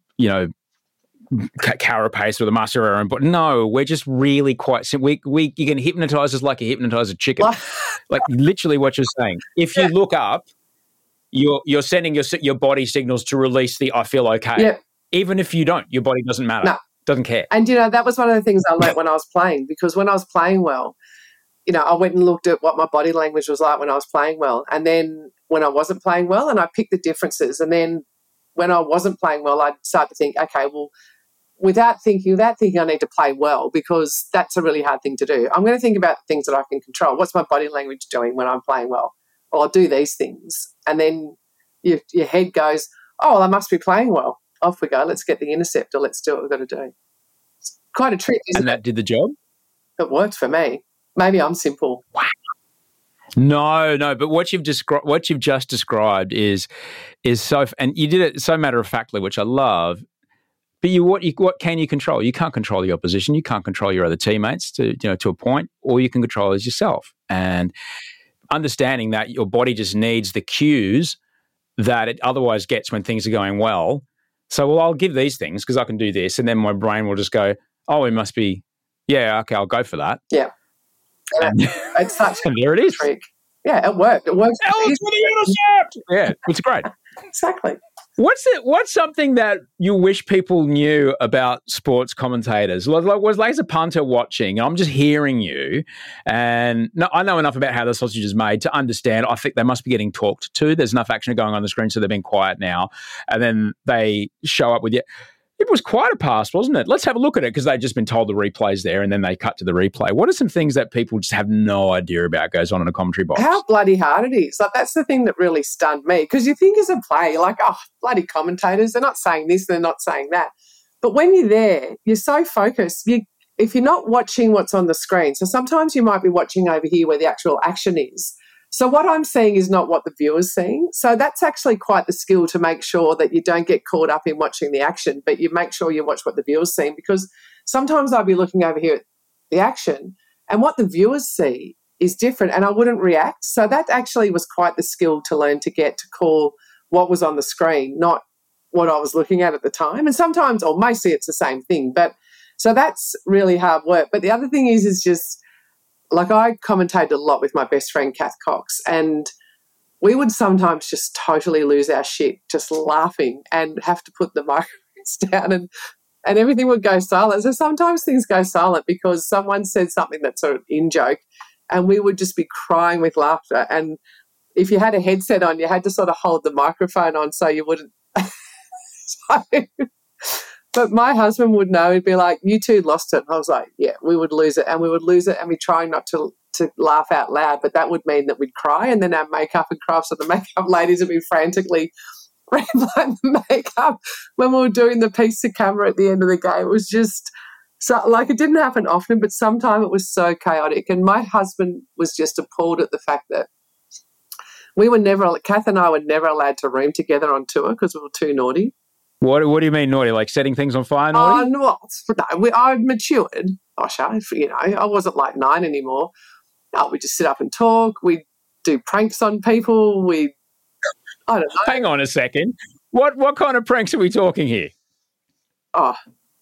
carapace or the master of our own, but no, we're just really quite simple. You can hypnotize us like you hypnotize a chicken. Like literally what you're saying. If you look up, you're sending your body signals to release the I feel okay. Yeah. Even if you don't, your body doesn't matter. No. Doesn't care. And, that was one of the things I learned when I was playing, because when I was playing well, I went and looked at what my body language was like when I was playing well, and then when I wasn't playing well, and I picked the differences. And then when I wasn't playing well, I'd start to think, okay, well, without thinking I need to play well, because that's a really hard thing to do. I'm going to think about things that I can control. What's my body language doing when I'm playing well? Well, I'll do these things. And then your head goes, oh, well, I must be playing well. Off we go. Let's get the intercept, or let's do what we've got to do. It's quite a trick, isn't it? And that did the job? It worked for me. Maybe I'm simple. Wow. No, but what you've just described is so, and you did it so matter of factly, which I love. But what can you control? You can't control the opposition. You can't control your other teammates to a point. All you can control is yourself. And understanding that your body just needs the cues that it otherwise gets when things are going well. So, well, I'll give these things because I can do this, and then my brain will just go, oh, it must be, yeah, okay, I'll go for that. Yeah. It's such and there it is. Trick. Yeah, it worked. It works. Alex with the intercept. Yeah, it's great. Exactly. What's something that you wish people knew about sports commentators? Like as a punter watching, I'm just hearing you, and I know enough about how the sausage is made to understand. I think they must be getting talked to. There's enough action going on the screen, so they've been quiet now, and then they show up with you. It was quite a pass, wasn't it? Let's have a look at it, because they've just been told the replay's there and then they cut to the replay. What are some things that people just have no idea about goes on in a commentary box? How bloody hard it is. Like, that's the thing that really stunned me, because you think as a player, like, oh, bloody commentators, they're not saying this, they're not saying that. But when you're there, you're so focused. If you're not watching what's on the screen, so sometimes you might be watching over here where the actual action is. So what I'm seeing is not what the viewer's seeing. So that's actually quite the skill to make sure that you don't get caught up in watching the action, but you make sure you watch what the viewer's seeing, because sometimes I'd be looking over here at the action and what the viewers see is different and I wouldn't react. So that actually was quite the skill to learn to get to call what was on the screen, not what I was looking at the time. And sometimes, or mostly it's the same thing. But so that's really hard work. But the other thing is just like I commentated a lot with my best friend, Kath Cox, and we would sometimes just totally lose our shit just laughing and have to put the microphones down and everything would go silent. So sometimes things go silent because someone said something that's sort of in joke and we would just be crying with laughter. And if you had a headset on, you had to sort of hold the microphone on so you wouldn't. But my husband would know. He'd be like, you two lost it. And I was like, yeah, we would lose it. And we would lose it and we try not to laugh out loud, but that would mean that we'd cry and then our makeup and craft, so the makeup ladies would be frantically applying the makeup when we were doing the piece to camera at the end of the game. It was just so, like, it didn't happen often, but sometimes it was so chaotic. And my husband was just appalled at the fact that Kath and I were never allowed to room together on tour because we were too naughty. What do you mean naughty? Like setting things on fire naughty? No, I'd matured. I wasn't like 9 anymore. No, we just sit up and talk. We do pranks on people. I don't know. Hang on a second. What kind of pranks are we talking here? Oh,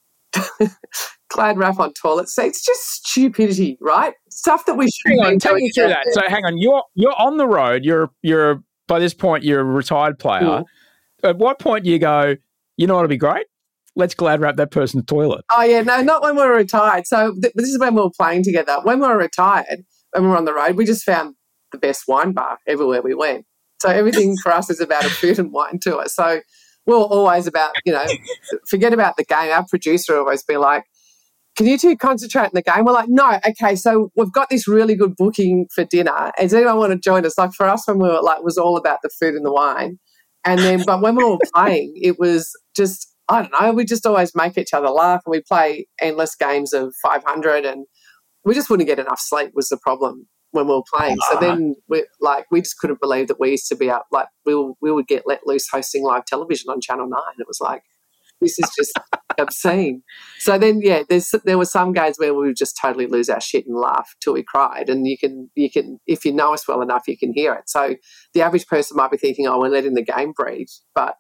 Glad wrap on toilet seats. Just stupidity, right? Stuff that we should. Hang on, take me through that. So hang on, you're on the road. You're by this point you're a retired player. Mm. At what point do you go, you know what would be great? Let's glad wrap that person's toilet. Oh, yeah, no, not when we were retired. So this is when we were playing together. When we were retired, when we were on the road, we just found the best wine bar everywhere we went. So everything for us is about a food and wine tour. So we were always about, forget about the game. Our producer would always be like, can you two concentrate on the game? We're like, no, okay, so we've got this really good booking for dinner. Does anyone want to join us? Like for us when we were like, it was all about the food and the wine. And then, but when we were playing, it was just, I don't know, we just always make each other laugh and we play endless games of 500 and we just wouldn't get enough sleep was the problem when we were playing. So then we just couldn't believe that we used to be out, like we would get let loose hosting live television on Channel 9. It was like, this is just obscene. So then, yeah, there were some games where we would just totally lose our shit and laugh till we cried. And you can, if you know us well enough, you can hear it. So the average person might be thinking, oh, we're letting the game breathe, but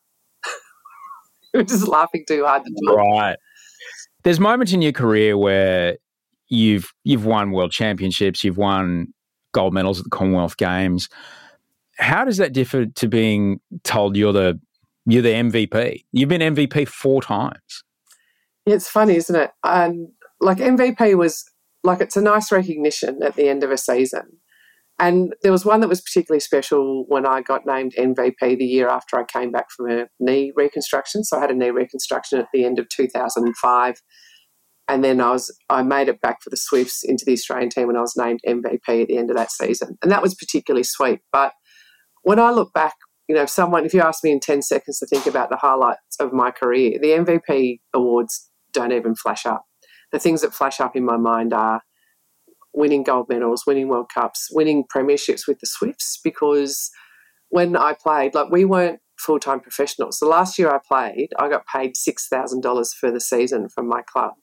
we're just laughing too hard to talk. Right. There's moments in your career where you've won world championships, you've won gold medals at the Commonwealth Games. How does that differ to being told you're the MVP? You've been MVP 4 times. Yeah, it's funny, isn't it? Like MVP was like, it's a nice recognition at the end of a season. And there was one that was particularly special when I got named MVP the year after I came back from a knee reconstruction. So I had a knee reconstruction at the end of 2005. And then I made it back for the Swifts into the Australian team when I was named MVP at the end of that season. And that was particularly sweet. But when I look back, if you ask me in 10 seconds to think about the highlights of my career, the MVP awards don't even flash up. The things that flash up in my mind are winning gold medals, winning World Cups, winning premierships with the Swifts, because when I played, like, we weren't full-time professionals. The last year I played, I got paid $6,000 for the season from my club.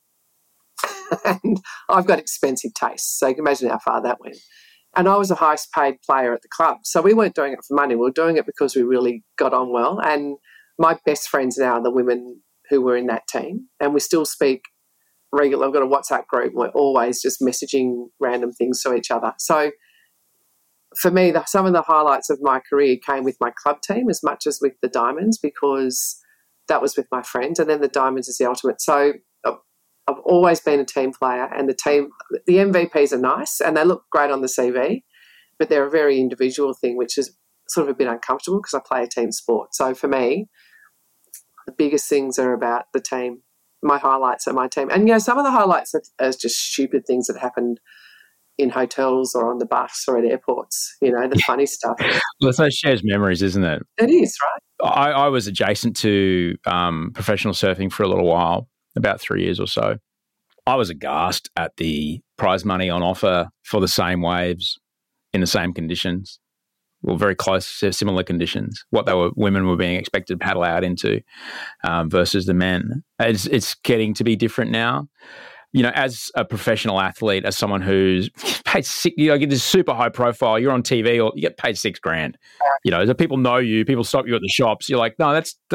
And I've got expensive tastes, so you can imagine how far that went. And I was the highest paid player at the club. So we weren't doing it for money. We were doing it because we really got on well. And my best friends now are the women who were in that team. And we still speak regularly. I've got a WhatsApp group. We're always just messaging random things to each other. So for me, some of the highlights of my career came with my club team as much as with the Diamonds, because that was with my friends. And then the Diamonds is the ultimate. So I've always been a team player, and the MVPs are nice and they look great on the CV, but they're a very individual thing, which is sort of a bit uncomfortable because I play a team sport. So for me, the biggest things are about the team. My highlights are my team. And, some of the highlights are just stupid things that happened in hotels or on the bus or at airports, the funny stuff. Well, it's those shared memories, isn't it? It is, right? I was adjacent to professional surfing for a little while, about 3 years or so. I was aghast at the prize money on offer for the same waves in the same conditions. or very close to similar conditions, women were being expected to paddle out into versus the men. It's getting to be different now. You know, as a professional athlete, as someone who's paid get this super high profile, you're on TV, or you get paid $6,000. You know, people know you, people stop you at the shops. You're like, no,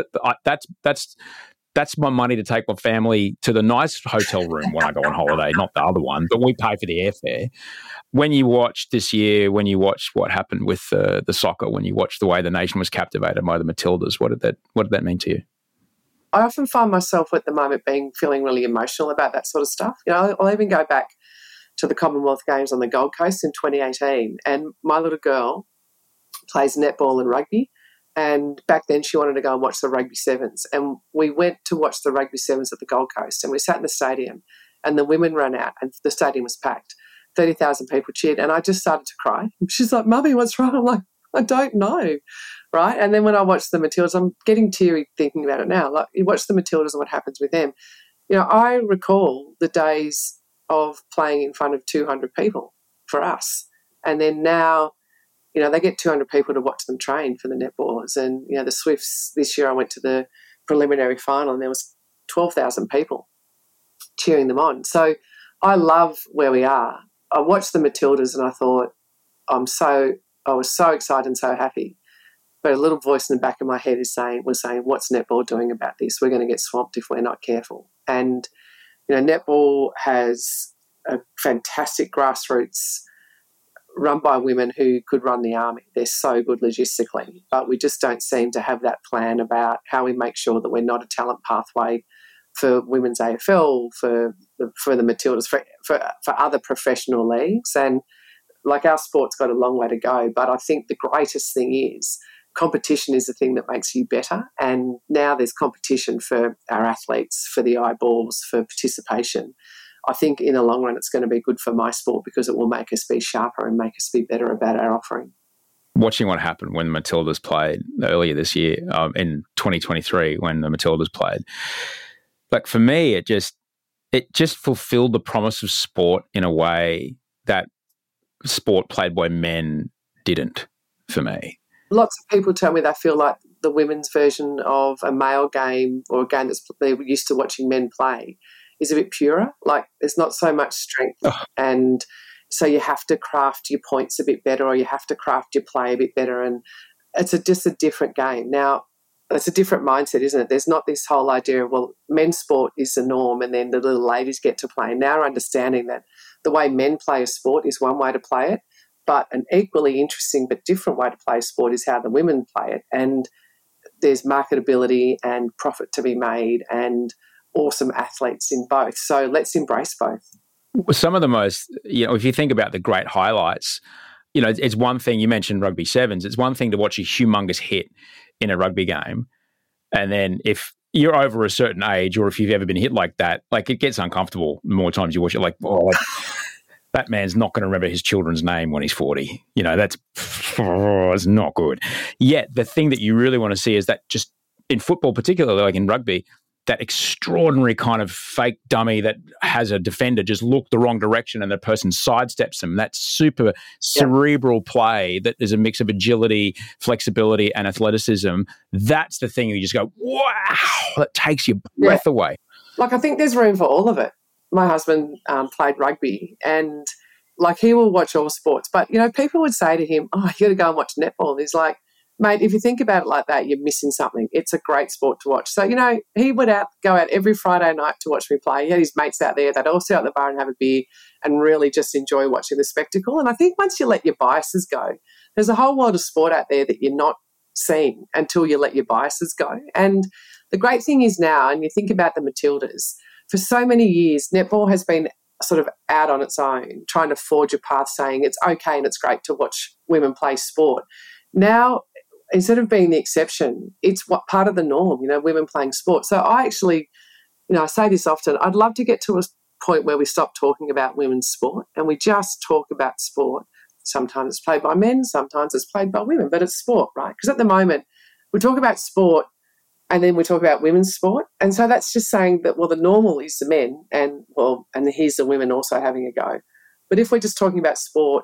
that's my money to take my family to the nice hotel room when I go on holiday, not the other one, but we pay for the airfare. When you watched this year, when you watched what happened with the soccer, when you watched the way the nation was captivated by the Matildas, what did that mean to you? I often find myself at the moment feeling really emotional about that sort of stuff. You know, I'll even go back to the Commonwealth Games on the Gold Coast in 2018, and my little girl plays netball and rugby, and back then she wanted to go and watch the Rugby Sevens, and we went to watch the Rugby Sevens at the Gold Coast, and we sat in the stadium, and the women ran out, and the stadium was packed. 30,000 people cheered, and I just started to cry. She's like, "Mummy, what's wrong?" I'm like, "I don't know." Right? And then when I watched the Matildas, I'm getting teary thinking about it now. Like, you watch the Matildas and what happens with them. You know, I recall the days of playing in front of 200 people for us. And then now, you know, they get 200 people to watch them train for the netballers. And, you know, the Swifts, this year I went to the preliminary final and there was 12,000 people cheering them on. So I love where we are. I watched the Matildas and I thought, I was so excited and so happy. But a little voice in the back of my head was saying, what's netball doing about this? We're going to get swamped if we're not careful. And, you know, netball has a fantastic grassroots run by women who could run the army. They're so good logistically, but we just don't seem to have that plan about how we make sure that we're not a talent pathway for women's AFL, for the Matildas, for other professional leagues. And like, our sport's got a long way to go, but I think the greatest thing is competition is the thing that makes you better. And now there's competition for our athletes, for the eyeballs, for participation. I think in the long run it's going to be good for my sport because it will make us be sharper and make us be better about our offering. Watching what happened when the Matildas played earlier this year, in 2023, when the Matildas played, like, for me, it just fulfilled the promise of sport in a way that sport played by men didn't for me. Lots of people tell me they feel like the women's version of a male game, or a game that's they're used to watching men play, is a bit purer. Like, there's not so much strength. And so you have to craft your points a bit better, or you have to craft your play a bit better. And it's just a different game. Now, it's a different mindset, isn't it? There's not this whole idea of, well, men's sport is the norm and then the little ladies get to play. Now we're understanding that the way men play a sport is one way to play it, but an equally interesting but different way to play sport is how the women play it. And there's marketability and profit to be made and awesome athletes in both. So let's embrace both. Some of the most, you know, if you think about the great highlights, you know, it's one thing, you mentioned Rugby Sevens, it's one thing to watch a humongous hit in a rugby game. And then if you're over a certain age, or if you've ever been hit like that, like, it gets uncomfortable the more times you watch it. Like, that man's not going to remember his children's name when he's 40. You know, it's not good. Yet the thing that you really want to see is that, just in football, particularly like in rugby, that extraordinary kind of fake dummy that has a defender just look the wrong direction and the person sidesteps them. That super cerebral play that is a mix of agility, flexibility, and athleticism. That's the thing you just go, wow, that takes your breath away. Like, I think there's room for all of it. My husband played rugby, and like, he will watch all sports. But, you know, people would say to him, "Oh, you got to go and watch netball." And he's like, "Mate, if you think about it like that, you're missing something. It's a great sport to watch." So, you know, he would go out every Friday night to watch me play. He had his mates out there. They'd all sit at the bar and have a beer and really just enjoy watching the spectacle. And I think once you let your biases go, there's a whole world of sport out there that you're not seeing until you let your biases go. And the great thing is now, and you think about the Matildas, for so many years, netball has been sort of out on its own, trying to forge a path, saying it's okay and it's great to watch women play sport. Now, instead of being the exception, it's what part of the norm, you know, women playing sport. So I actually, you know, I say this often, I'd love to get to a point where we stop talking about women's sport and we just talk about sport. Sometimes it's played by men, sometimes it's played by women, but it's sport, right? Because at the moment, we talk about sport and then we talk about women's sport. And so that's just saying that, well, the normal is the men and here's the women also having a go. But if we're just talking about sport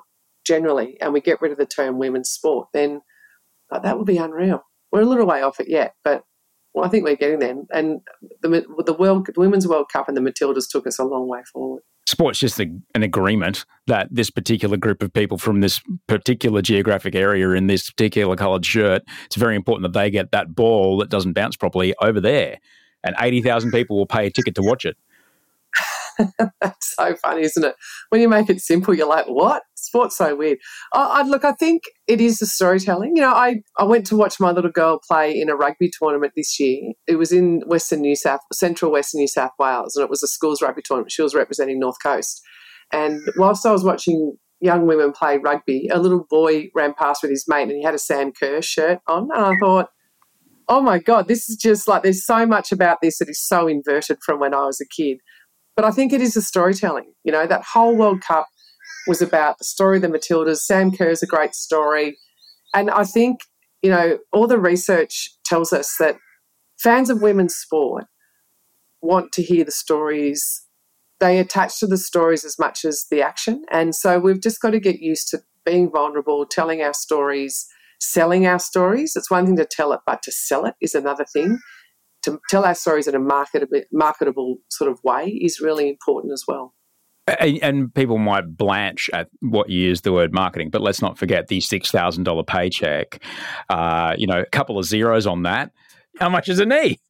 generally, and we get rid of the term women's sport, then that would be unreal. We're a little way off it yet, but I think we're getting there. And the Women's World Cup and the Matildas took us a long way forward. Sport's just an agreement that this particular group of people from this particular geographic area in this particular coloured shirt, it's very important that they get that ball that doesn't bounce properly over there. And 80,000 people will pay a ticket to watch it. That's so funny, isn't it? When you make it simple, you're like, what? Sport's so weird. Look, I think it is the storytelling. You know, I went to watch my little girl play in a rugby tournament this year. It was in central Western New South Wales, and it was a schools rugby tournament. She was representing North Coast. And whilst I was watching young women play rugby, a little boy ran past with his mate and he had a Sam Kerr shirt on. And I thought, oh, my God, this is just like there's so much about this that is so inverted from when I was a kid. But I think it is the storytelling. You know, that whole World Cup was about the story of the Matildas. Sam Kerr is a great story. And I think, you know, all the research tells us that fans of women's sport want to hear the stories. They attach to the stories as much as the action. And so we've just got to get used to being vulnerable, telling our stories, selling our stories. It's one thing to tell it, but to sell it is another thing. To tell our stories in a marketable sort of way is really important as well. And people might blanch at what you use the word marketing, but let's not forget the $6,000 paycheck. A couple of zeros on that. How much is a knee?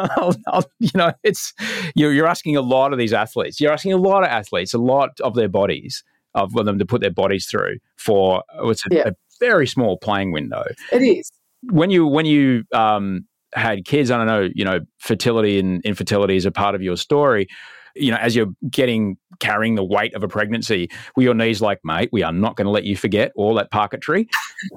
You're asking a lot of these athletes. You're asking a lot of athletes, a lot of their bodies, of them to put their bodies through for a very small playing window. It is. When you had kids, I don't know, fertility and infertility is a part of your story. You know, as you're carrying the weight of a pregnancy, were your knees like, mate, we are not going to let you forget all that parquetry?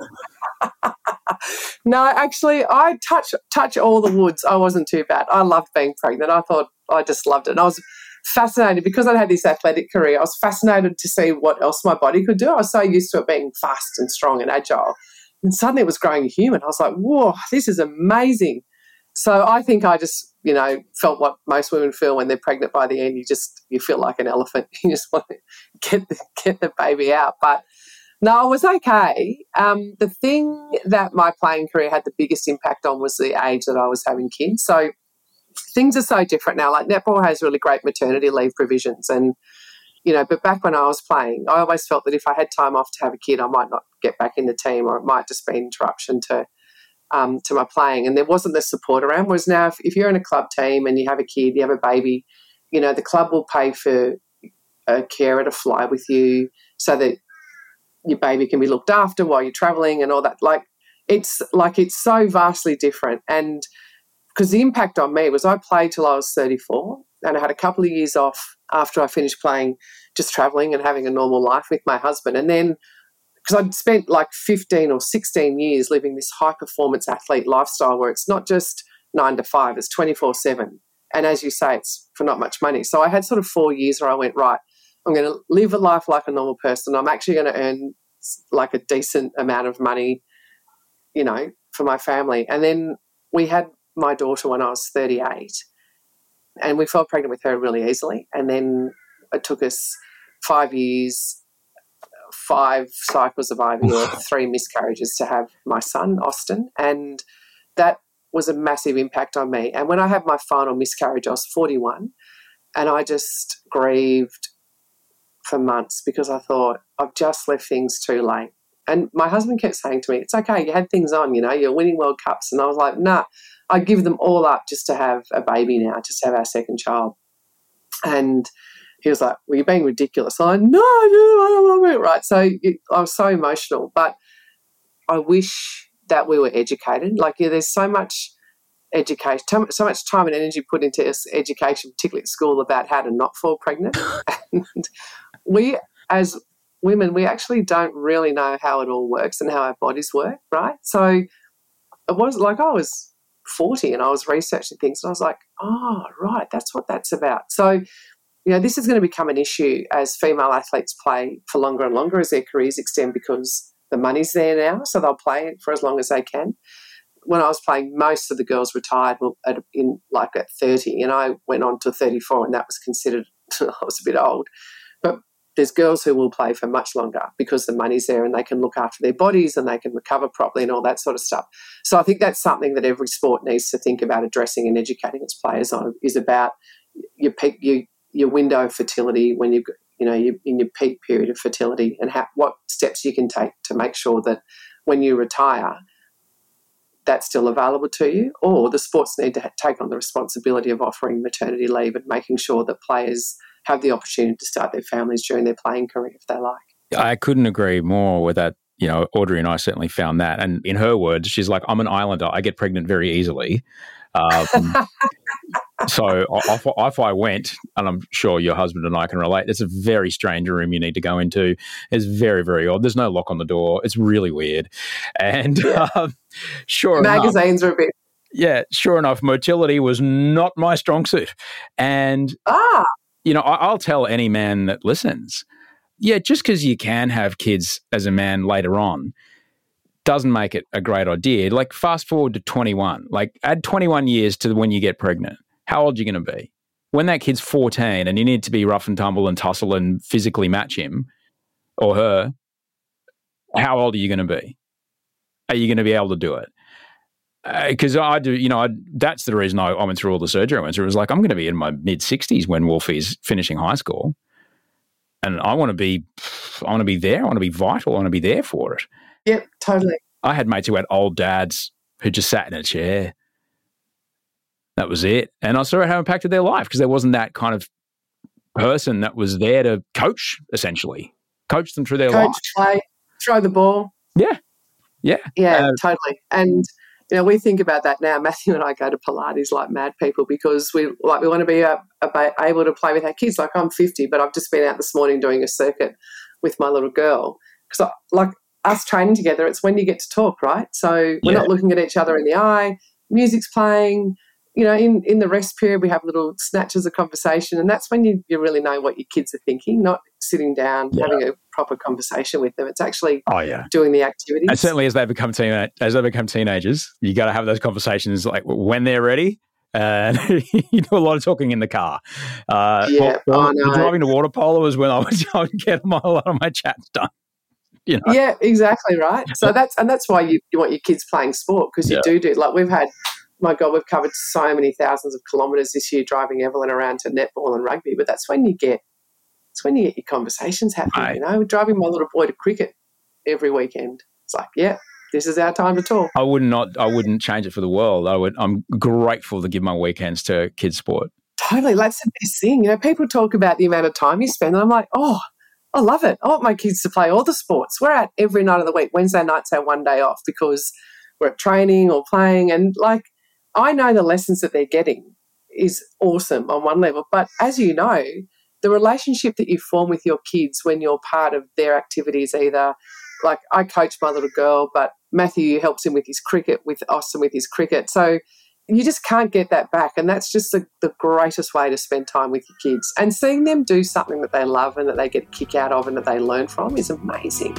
No, actually, I touch all the woods. I wasn't too bad. I loved being pregnant. I just loved it. And I was fascinated because I'd had this athletic career. I was fascinated to see what else my body could do. I was so used to it being fast and strong and agile. And suddenly it was growing a human. I was like, whoa, this is amazing. So I think I just, felt what most women feel when they're pregnant by the end. You feel like an elephant. You just want to get the baby out. But no, I was okay. The thing that my playing career had the biggest impact on was the age that I was having kids. So things are so different now. Like netball has really great maternity leave provisions and, but back when I was playing, I always felt that if I had time off to have a kid, I might not get back in the team or it might just be an interruption to my playing. And there wasn't the support around. Whereas now if you're in a club team and you have a kid, you have a baby, the club will pay for a carer to fly with you so that your baby can be looked after while you're travelling and all that. It's so vastly different. And because the impact on me was I played till I was 34 and I had a couple of years off after I finished playing, just travelling and having a normal life with my husband. And then because I'd spent 15 or 16 years living this high-performance athlete lifestyle where it's not just 9 to 5, it's 24/7. And as you say, it's for not much money. So I had sort of 4 years where I went, right, I'm going to live a life like a normal person. I'm actually going to earn a decent amount of money, for my family. And then we had my daughter when I was 38 and we fell pregnant with her really easily. And then it took us 5 years, 5 cycles of IVF, 3 miscarriages to have my son, Austin. And that was a massive impact on me. And when I had my final miscarriage, I was 41 and I just grieved for months because I thought I've just left things too late. And my husband kept saying to me, it's okay, you had things on, you're winning World Cups. And I was like, nah, I'd give them all up just to have a baby now, just to have our second child. And he was like, well, you're being ridiculous. I'm like, no, I don't want it. Right. So I was so emotional. But I wish that we were educated. There's so much education, so much time and energy put into education, particularly at school, about how to not fall pregnant. And we, as women, we actually don't really know how it all works and how our bodies work, right? So it was I was 40 and I was researching things and I was like, oh, right, that's what that's about. So, this is going to become an issue as female athletes play for longer and longer as their careers extend because the money's there now, so they'll play for as long as they can. When I was playing, most of the girls retired at 30 and I went on to 34 and that was considered, I was a bit old. But there's girls who will play for much longer because the money's there and they can look after their bodies and they can recover properly and all that sort of stuff. So I think that's something that every sport needs to think about addressing and educating its players on, is about your peak, your window of fertility when you're in your peak period of fertility, and what steps you can take to make sure that when you retire, that's still available to you, or the sports need to take on the responsibility of offering maternity leave and making sure that players have the opportunity to start their families during their playing career if they like. I couldn't agree more with that. Audrey and I certainly found that. And in her words, she's like, I'm an islander. I get pregnant very easily. So off I went, and I'm sure your husband and I can relate. It's a very strange room you need to go into. It's very, very odd. There's no lock on the door. It's really weird. And sure magazines enough, are a bit. Yeah, sure enough, motility was not my strong suit. And, I'll tell any man that listens, just because you can have kids as a man later on doesn't make it a great idea. Like, fast forward to 21. Like, add 21 years to when you get pregnant. How old are you going to be? When that kid's 14 and you need to be rough and tumble and tussle and physically match him or her, how old are you going to be? Are you going to be able to do it? Because I do, that's the reason I went through all the surgery I went through. It was like, I'm going to be in my mid-60s when Wolfie's finishing high school. And I want to be there. I want to be vital. I want to be there for it. Yep, totally. I had mates who had old dads who just sat in a chair. That was it. And I saw how it impacted their life because there wasn't that kind of person that was there to coach, essentially. Coach them through their life. Play, throw the ball. Yeah. Totally. And, we think about that now. Matthew and I go to Pilates like mad people because we want to be able to play with our kids. Like, I'm 50, but I've just been out this morning doing a circuit with my little girl. Because, us training together, it's when you get to talk, right? So we're not looking at each other in the eye. Music's playing. In the rest period, we have little snatches of conversation, and that's when you really know what your kids are thinking, not sitting down, having a proper conversation with them. It's actually doing the activities. And certainly as they become teenagers, you got to have those conversations like when they're ready. And you do a lot of talking in the car. Driving to water polo was when I was getting a lot of my chats done. Yeah, exactly right. So that's why you want your kids playing sport, because you do like we've had. My God, we've covered so many thousands of kilometres this year driving Evelyn around to netball and rugby. But that's when you get your conversations happening. We're driving my little boy to cricket every weekend. It's like, this is our time to talk. I wouldn't change it for the world. I'm grateful to give my weekends to kids' sport. Totally, that's the best thing. People talk about the amount of time you spend, and I'm like, I love it. I want my kids to play all the sports. We're out every night of the week. Wednesday night's our one day off because we're at training or playing, and I know the lessons that they're getting is awesome on one level, but as you know, the relationship that you form with your kids when you're part of their activities, either like I coach my little girl, but Matthew helps him with his cricket, with Austin with his cricket. So you just can't get that back, and that's just the greatest way to spend time with your kids. And seeing them do something that they love and that they get a kick out of and that they learn from is amazing.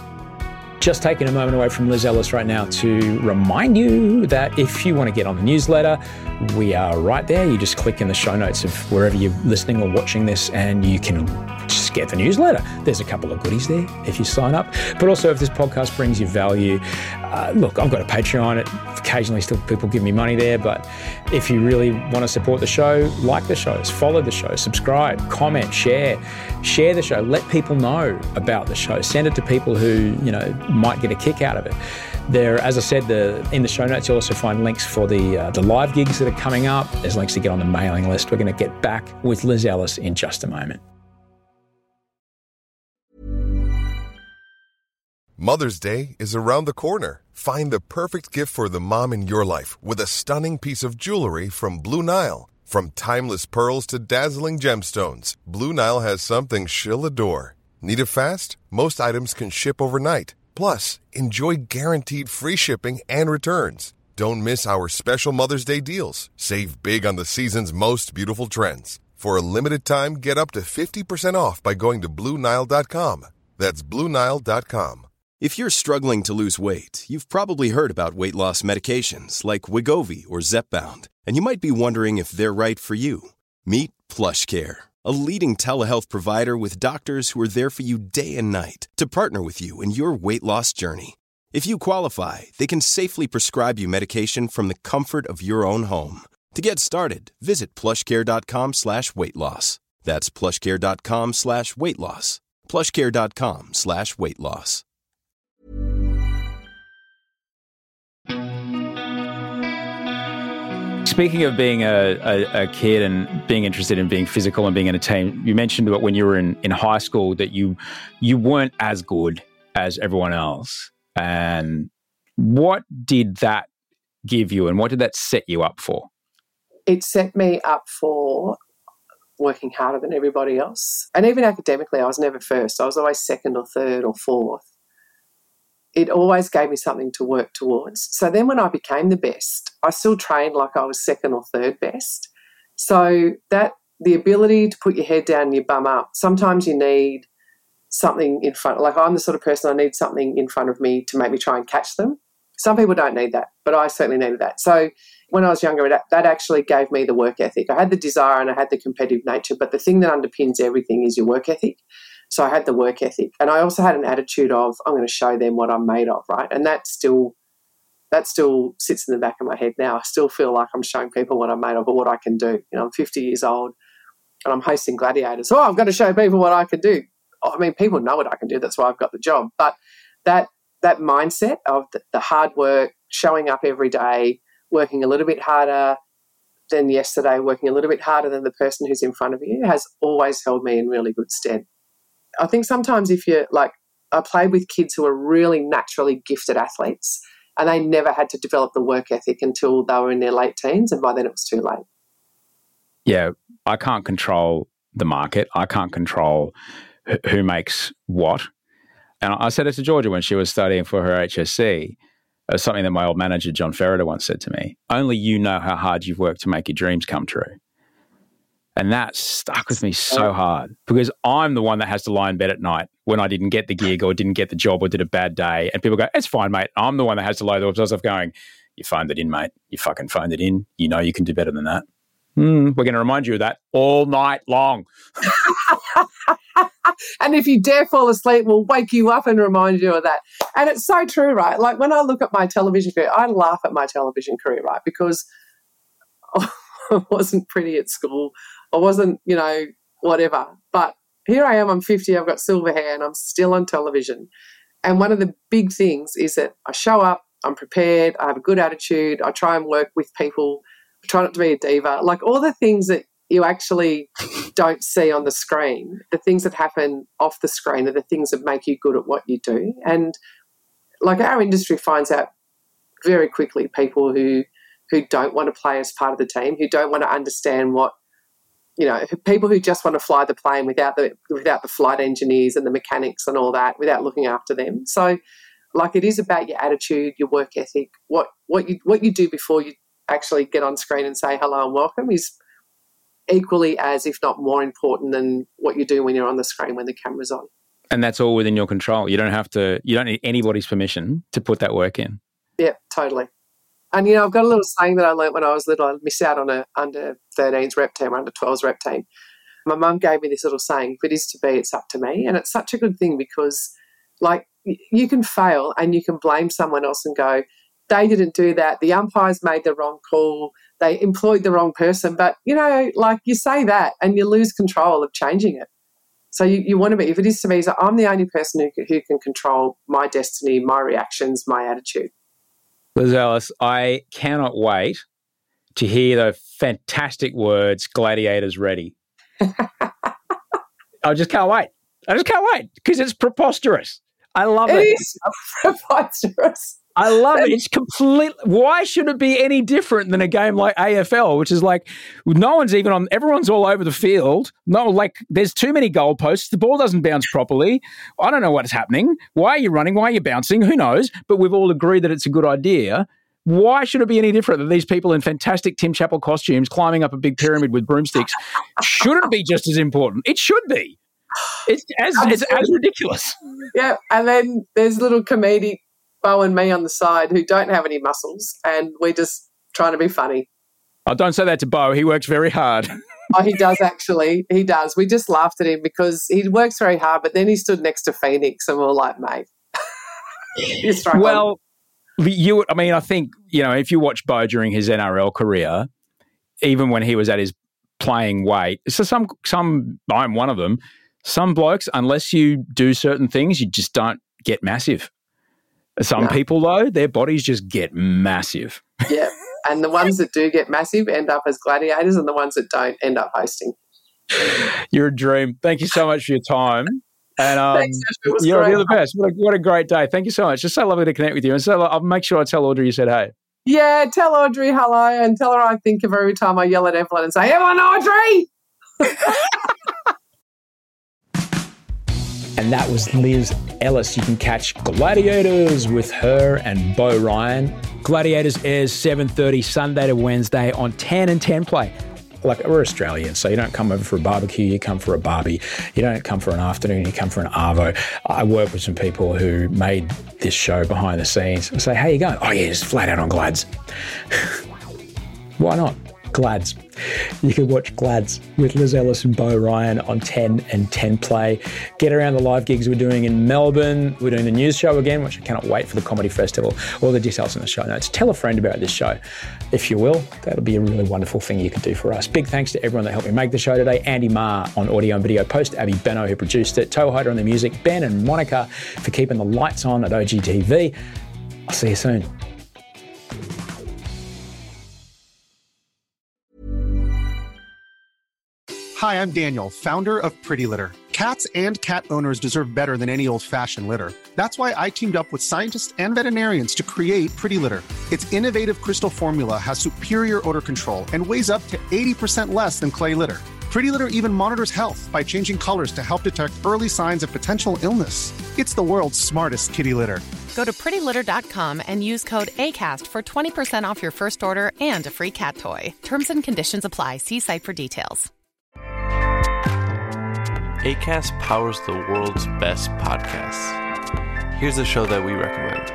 Just taking a moment away from Liz Ellis right now to remind you that if you want to get on the newsletter, we are right there. You just click in the show notes of wherever you're listening or watching this, and you can just get the newsletter. There's a couple of goodies there if you sign up. But also, if this podcast brings you value, look, I've got a Patreon. Occasionally still people give me money there, but if you really want to support the show, like the shows, follow the show, subscribe, comment, share the show, let people know about the show, send it to people who, might get a kick out of it. There, as I said, in the show notes, you'll also find links for the live gigs that are coming up. There's links to get on the mailing list. We're going to get back with Liz Ellis in just a moment. Mother's Day is around the corner. Find the perfect gift for the mom in your life with a stunning piece of jewelry from Blue Nile. From timeless pearls to dazzling gemstones, Blue Nile has something she'll adore. Need it fast? Most items can ship overnight. Plus, enjoy guaranteed free shipping and returns. Don't miss our special Mother's Day deals. Save big on the season's most beautiful trends. For a limited time, get up to 50% off by going to BlueNile.com. That's BlueNile.com. If you're struggling to lose weight, you've probably heard about weight loss medications like Wegovy or Zepbound, and you might be wondering if they're right for you. Meet PlushCare, a leading telehealth provider with doctors who are there for you day and night to partner with you in your weight loss journey. If you qualify, they can safely prescribe you medication from the comfort of your own home. To get started, visit plushcare.com/weight-loss. That's plushcare.com/weight-loss. plushcare.com/weight-loss. Speaking of being a kid and being interested in being physical and being in a team, you mentioned that when you were in high school that you weren't as good as everyone else. And what did that give you and what did that set you up for? It set me up for working harder than everybody else. And even academically, I was never first. I was always second or third or fourth. It always gave me something to work towards. So then when I became the best, I still trained like I was second or third best. So that the ability to put your head down and your bum up, sometimes you need something in front. Like I'm the sort of person I need something in front of me to make me try and catch them. Some people don't need that, but I certainly needed that. So when I was younger, that actually gave me the work ethic. I had the desire and I had the competitive nature, but the thing that underpins everything is your work ethic. So I had the work ethic. And I also had an attitude of, I'm going to show them what I'm made of, right? And that still sits in the back of my head now. I still feel like I'm showing people what I'm made of or what I can do. You know, I'm 50 years old and I'm hosting gladiators. Oh, I've got to show people what I can do. I mean, people know what I can do. That's why I've got the job. But that mindset of the hard work, showing up every day, working a little bit harder than yesterday, working a little bit harder than the person who's in front of you has always held me in really good stead. I think sometimes if you're like, I played with kids who are really naturally gifted athletes and they never had to develop the work ethic until they were in their late teens, and by then it was too late. Yeah, I can't control the market. I can't control who makes what. And I said it to Georgia when she was studying for her HSC. It was something that my old manager, John Ferreter, once said to me. Only you know how hard you've worked to make your dreams come true. And that stuck with me so hard because I'm the one that has to lie in bed at night when I didn't get the gig or didn't get the job or did a bad day. And people go, it's fine, mate. I'm the one that has to lie themselves going, you phoned it in, mate. You fucking phoned it in. You know you can do better than that. We're going to remind you of that all night long. And if you dare fall asleep, we'll wake you up and remind you of that. And it's so true, right? Like when I look at my television career, I laugh at my television career, right? Because I wasn't pretty at school. I wasn't, whatever. But here I am, I'm 50, I've got silver hair and I'm still on television. And one of the big things is that I show up, I'm prepared, I have a good attitude, I try and work with people, I try not to be a diva. Like all the things that you actually don't see on the screen, the things that happen off the screen are the things that make you good at what you do. And like our industry finds out very quickly people who don't want to play as part of the team, who don't want to understand what, people who just want to fly the plane without the flight engineers and the mechanics and all that, without looking after them. So, like, it is about your attitude, your work ethic. What you do before you actually get on screen and say hello and welcome is equally as, if not more important than what you do when you're on the screen when the camera's on. And that's all within your control. You don't need anybody's permission to put that work in. Yeah, totally. And, I've got a little saying that I learned when I was little. I missed out on a under-13s rep team or under-12s rep team. My mum gave me this little saying, if it is to be, it's up to me. And it's such a good thing because, like, you can fail and you can blame someone else and go, they didn't do that. The umpires made the wrong call. They employed the wrong person. But, you say that and you lose control of changing it. So you want to be, if it is to me, so I'm the only person who can control my destiny, my reactions, my attitude. Liz Ellis, I cannot wait to hear the fantastic words, gladiators ready. I just can't wait. Because it's preposterous. I love it. It is preposterous. I love it. It's complete. Why should it be any different than a game like AFL, which is like no one's even on, everyone's all over the field. No, like there's too many goalposts. The ball doesn't bounce properly. I don't know what's happening. Why are you running? Why are you bouncing? Who knows? But we've all agreed that it's a good idea. Why should it be any different than these people in fantastic Tim Chappell costumes climbing up a big pyramid with broomsticks? Shouldn't be just as important. It should be. It's as ridiculous. Yeah, and then there's little comedic Bo and me on the side who don't have any muscles and we're just trying to be funny. Oh, don't say that to Bo. He works very hard. Oh, he does actually. He does. We just laughed at him because he works very hard, but then he stood next to Phoenix and we were like, mate, you're struggling. Well, I think, if you watch Bo during his NRL career, even when he was at his playing weight, so I'm one of them, some blokes, unless you do certain things, you just don't get massive. Some people, though, their bodies just get massive. Yeah. And the ones that do get massive end up as gladiators, and the ones that don't end up hosting. You're a dream. Thank you so much for your time. And Thanks, you're the best. What a great day. Thank you so much. Just so lovely to connect with you. And so I'll make sure I tell Audrey you said hey. Yeah, tell Audrey hello and tell her I think of her every time I yell at Evelyn and say, Evelyn, Audrey! And that was Liz Ellis. You can catch Gladiators with her and Bo Ryan. Gladiators airs 7:30 Sunday to Wednesday on 10 and 10 Play. Like, we're Australian, so you don't come over for a barbecue, you come for a barbie. You don't come for an afternoon, you come for an arvo. I work with some people who made this show behind the scenes. I say, how you going? Oh yeah, just flat out on Glads. Why not? Glads. You can watch Glads with Liz Ellis and Bo Ryan on 10 and 10 Play. Get around the live gigs we're doing in Melbourne. We're doing the news show again, which I cannot wait for the comedy festival. All the details in the show notes. Tell a friend about this show, if you will. That'll be a really wonderful thing you can do for us. Big thanks to everyone that helped me make the show today. Andy Marr on audio and video post, Abby Benno who produced it, Toe Hider on the music, Ben and Monica for keeping the lights on at OGTV. I'll see you soon. Hi, I'm Daniel, founder of Pretty Litter. Cats and cat owners deserve better than any old-fashioned litter. That's why I teamed up with scientists and veterinarians to create Pretty Litter. Its innovative crystal formula has superior odor control and weighs up to 80% less than clay litter. Pretty Litter even monitors health by changing colors to help detect early signs of potential illness. It's the world's smartest kitty litter. Go to prettylitter.com and use code ACAST for 20% off your first order and a free cat toy. Terms and conditions apply. See site for details. Acast powers the world's best podcasts. Here's a show that we recommend.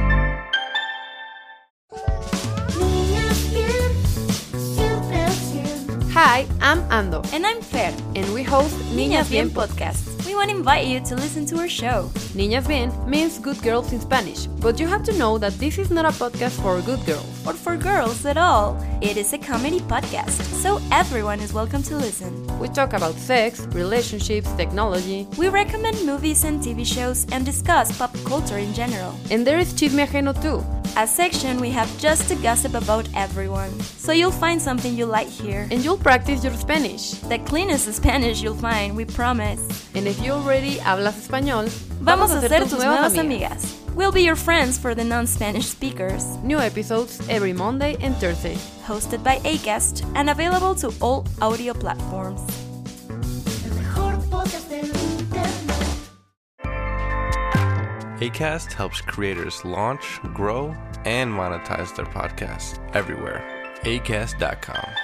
Hi, I'm Ando. And I'm Fer. And we host Niñas Bien podcast. We want to invite you to listen to our show. Niñas Bien means good girls in Spanish, but you have to know that this is not a podcast for good girls. Or for girls at all. It is a comedy podcast, so everyone is welcome to listen. We talk about sex, relationships, technology. We recommend movies and TV shows and discuss pop culture in general. And there is Chisme Ajeno too. A section we have just to gossip about everyone. So you'll find something you like here. And you'll practice your Spanish. The cleanest Spanish you'll find, we promise. And if you already hablas español, vamos a ser tus nuevas amigas. We'll be your friends for the non-Spanish speakers. New episodes every Monday and Thursday. Hosted by Acast and available to all audio platforms. Acast helps creators launch, grow, and monetize their podcasts everywhere. Acast.com.